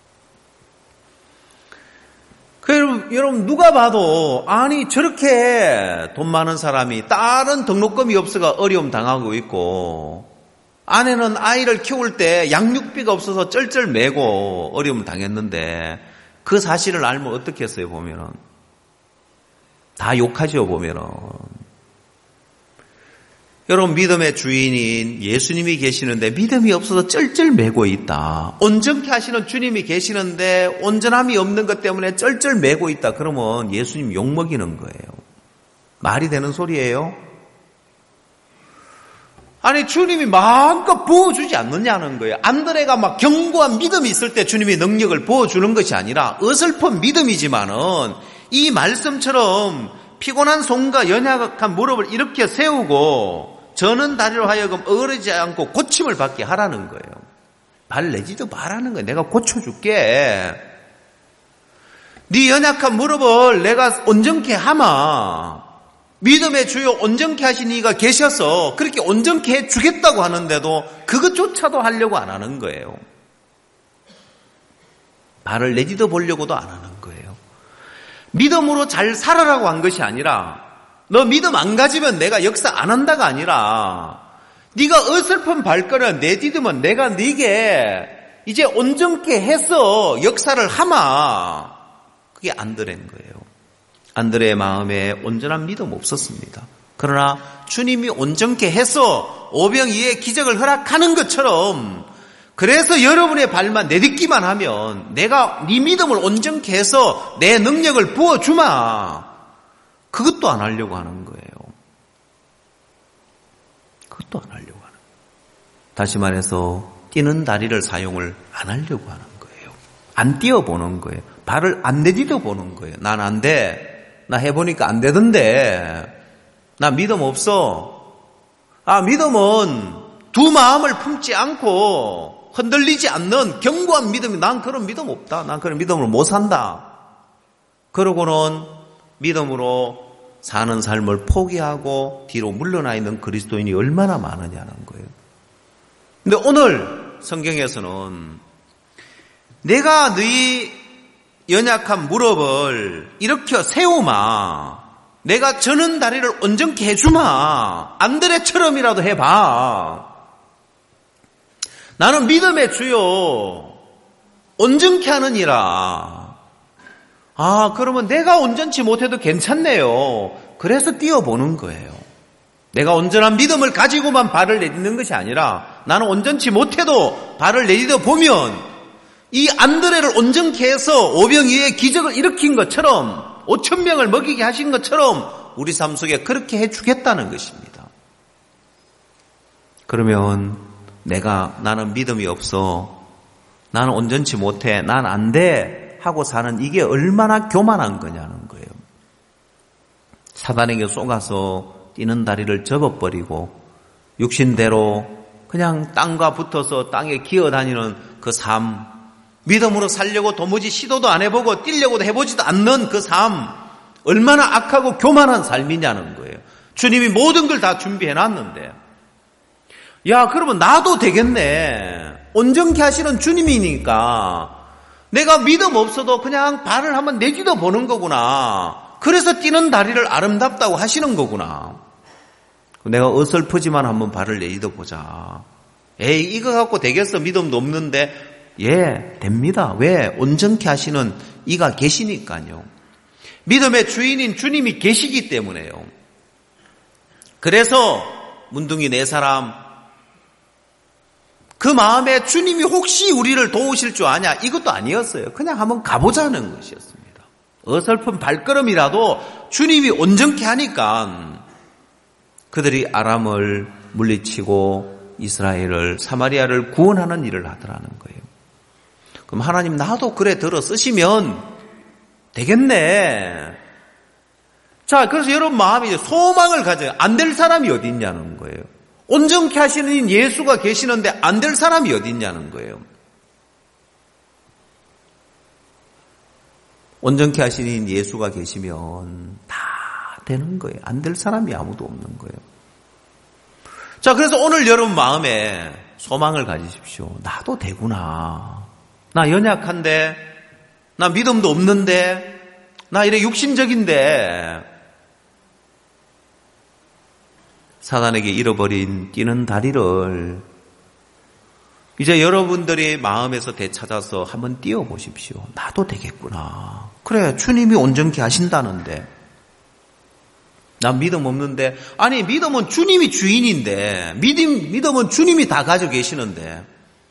그 여러분, 누가 봐도 아니 저렇게 돈 많은 사람이 딸은 등록금이 없어가 어려움 당하고 있고 아내는 아이를 키울 때 양육비가 없어서 쩔쩔 매고 어려움 당했는데 그 사실을 알면 어떻게 했어요? 보면은 다 욕하죠. 보면은 여러분, 믿음의 주인인 예수님이 계시는데 믿음이 없어서 쩔쩔 매고 있다. 온전케 하시는 주님이 계시는데 온전함이 없는 것 때문에 쩔쩔 매고 있다. 그러면 예수님 욕먹이는 거예요. 말이 되는 소리예요? 아니, 주님이 마음껏 부어주지 않느냐는 거예요. 안드레가 막 견고한 믿음이 있을 때 주님이 능력을 부어주는 것이 아니라 어설픈 믿음이지만은 이 말씀처럼 피곤한 손과 연약한 무릎을 일으켜 세우고 저는 다리로 하여금 어그러지지 않고 고침을 받게 하라는 거예요. 발 내지도 말하는 거예요. 내가 고쳐줄게. 네 연약한 무릎을 내가 온전케 하마. 믿음의 주요 온전케 하신 이가 계셔서 그렇게 온전케 해주겠다고 하는데도 그것조차도 하려고 안 하는 거예요. 발을 내지도 보려고도 안 하는 거예요. 믿음으로 잘 살아라고 한 것이 아니라 너 믿음 안 가지면 내가 역사 안 한다가 아니라 네가 어설픈 발걸음 내디디면 내가 네게 이제 온전케 해서 역사를 하마. 그게 안드레인 거예요. 안드레의 마음에 온전한 믿음 없었습니다. 그러나 주님이 온전케 해서 오병이의 기적을 허락하는 것처럼 그래서 여러분의 발만 내딛기만 하면 내가 네 믿음을 온전케 해서 내 능력을 부어주마. 그것도 안 하려고 하는 거예요. 그것도 안 하려고 하는 거예요. 다시 말해서 뛰는 다리를 사용을 안 하려고 하는 거예요. 안 뛰어보는 거예요. 발을 안 내딛어 보는 거예요. 난 안 돼. 나 해보니까 안 되던데. 나 믿음 없어. 아, 믿음은 두 마음을 품지 않고 흔들리지 않는 견고한 믿음이 난 그런 믿음 없다. 난 그런 믿음으로 못 산다. 그러고는 믿음으로 사는 삶을 포기하고 뒤로 물러나 있는 그리스도인이 얼마나 많으냐는 거예요. 근데 오늘 성경에서는 내가 너희 연약한 무릎을 일으켜 세우마. 내가 저는 다리를 온전케 해주마. 안드레처럼이라도 해봐. 나는 믿음의 주요 온전케 하느니라. 아, 그러면 내가 온전치 못해도 괜찮네요. 그래서 뛰어보는 거예요. 내가 온전한 믿음을 가지고만 발을 내딛는 것이 아니라 나는 온전치 못해도 발을 내딛어 보면 이 안드레를 온전케 해서 오병이어의 기적을 일으킨 것처럼 오천 명을 먹이게 하신 것처럼 우리 삶 속에 그렇게 해주겠다는 것입니다. 그러면 내가 나는 믿음이 없어. 나는 온전치 못해. 난 안 돼. 하고 사는 이게 얼마나 교만한 거냐는 거예요. 사단에게 속아서 뛰는 다리를 접어버리고 육신대로 그냥 땅과 붙어서 땅에 기어다니는 그 삶, 믿음으로 살려고 도무지 시도도 안 해보고 뛰려고도 해보지도 않는 그 삶, 얼마나 악하고 교만한 삶이냐는 거예요. 주님이 모든 걸 다 준비해놨는데, 야, 그러면 나도 되겠네. 온전케 하시는 주님이니까 내가 믿음 없어도 그냥 발을 한번 내딛어 보는 거구나. 그래서 뛰는 다리를 아름답다고 하시는 거구나. 내가 어설프지만 한번 발을 내딛어 보자. 에이, 이거 갖고 되겠어? 믿음도 없는데. 예, 됩니다. 왜? 온전케 하시는 이가 계시니까요. 믿음의 주인인 주님이 계시기 때문에요. 그래서 문둥이 네 사람, 그 마음에 주님이 혹시 우리를 도우실 줄 아냐? 이것도 아니었어요. 그냥 한번 가보자는 것이었습니다. 어설픈 발걸음이라도 주님이 온전케 하니까 그들이 아람을 물리치고 이스라엘을, 사마리아를 구원하는 일을 하더라는 거예요. 그럼 하나님, 나도 그래 들어 쓰시면 되겠네. 자, 그래서 여러분 마음이 소망을 가져요. 안 될 사람이 어디 있냐는 거예요. 온전케 하시는 예수가 계시는데 안 될 사람이 어디 있냐는 거예요. 온전케 하시는 예수가 계시면 다 되는 거예요. 안 될 사람이 아무도 없는 거예요. 자, 그래서 오늘 여러분 마음에 소망을 가지십시오. 나도 되구나. 나 연약한데, 나 믿음도 없는데, 나 이래 육신적인데, 사단에게 잃어버린 뛰는 다리를 이제 여러분들이 마음에서 되찾아서 한번 뛰어보십시오. 나도 되겠구나. 그래, 주님이 온전케 하신다는데. 난 믿음 없는데. 아니, 믿음은 주님이 주인인데, 믿음, 믿음은 주님이 다 가지고 계시는데.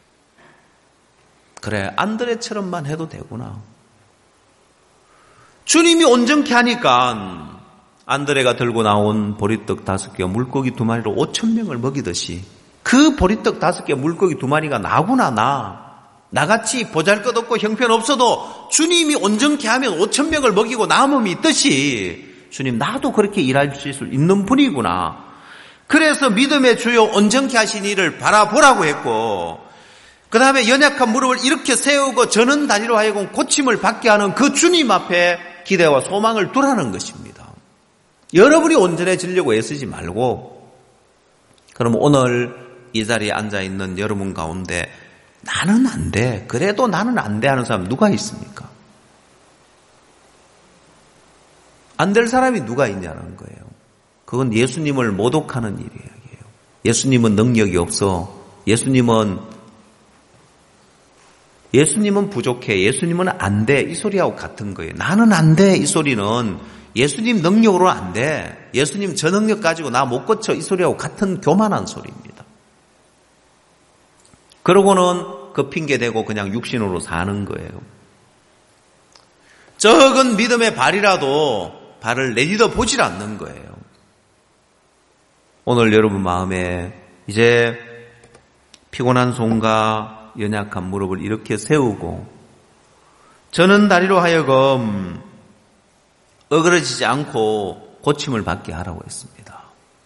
그래, 안드레처럼만 해도 되구나. 주님이 온전케 하니까 안드레가 들고 나온 보리떡 다섯 개와 물고기 두 마리로 오천 명을 먹이듯이 그 보리떡 다섯 개 물고기 두 마리가 나구나. 나 나같이 보잘것없고 형편없어도 주님이 온전케 하면 오천 명을 먹이고 남음이 있듯이 주님, 나도 그렇게 일할 수 있는 분이구나. 그래서 믿음의 주요 온전케 하신 이를 바라보라고 했고, 그 다음에 연약한 무릎을 이렇게 세우고 저는 다리로 하여금 고침을 받게 하는 그 주님 앞에 기대와 소망을 두라는 것입니다. 여러분이 온전해지려고 애쓰지 말고, 그럼 오늘 이 자리에 앉아있는 여러분 가운데 나는 안 돼, 그래도 나는 안 돼 하는 사람 누가 있습니까? 안 될 사람이 누가 있냐는 거예요. 그건 예수님을 모독하는 일이에요. 예수님은 능력이 없어. 예수님은 예수님은 부족해. 예수님은 안 돼. 이 소리하고 같은 거예요. 나는 안 돼. 이 소리는 예수님 능력으로는 안 돼. 예수님 저 능력 가지고 나 못 고쳐. 이 소리하고 같은 교만한 소리입니다. 그러고는 그 핑계 대고 그냥 육신으로 사는 거예요. 적은 믿음의 발이라도 발을 내딛어 보질 않는 거예요. 오늘 여러분 마음에 이제 피곤한 손과 연약한 무릎을 이렇게 세우고 저는 다리로 하여금 어그러지지 않고 고침을 받게 하라고 했습니다.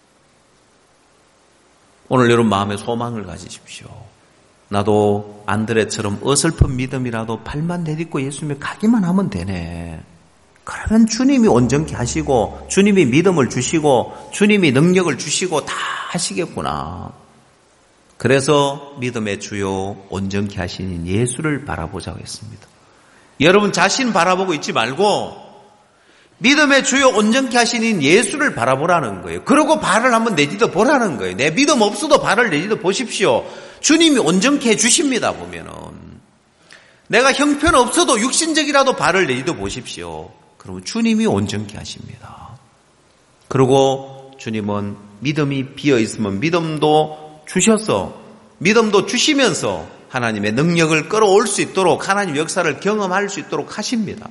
오늘 여러분 마음에 소망을 가지십시오. 나도 안드레처럼 어설픈 믿음이라도 발만 내딛고 예수님에 가기만 하면 되네. 그러면 주님이 온전케 하시고 주님이 믿음을 주시고 주님이 능력을 주시고 다 하시겠구나. 그래서 믿음의 주요 온전케 하시는 예수를 바라보자고 했습니다. 여러분 자신 바라보고 있지 말고 믿음의 주요 온전케 하시는 예수를 바라보라는 거예요. 그러고 발을 한번 내딛어 보라는 거예요. 내 믿음 없어도 발을 내딛어 보십시오. 주님이 온전케 해주십니다. 보면은 내가 형편 없어도 육신적이라도 발을 내딛어 보십시오. 그러면 주님이 온전케 하십니다. 그리고 주님은 믿음이 비어있으면 믿음도 주셔서 믿음도 주시면서 하나님의 능력을 끌어올 수 있도록 하나님 역사를 경험할 수 있도록 하십니다.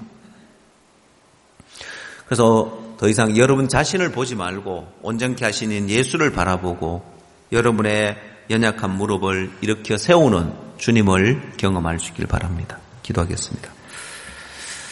그래서 더 이상 여러분 자신을 보지 말고 온전케 하시는 예수를 바라보고 여러분의 연약한 무릎을 일으켜 세우는 주님을 경험할 수 있길 바랍니다. 기도하겠습니다.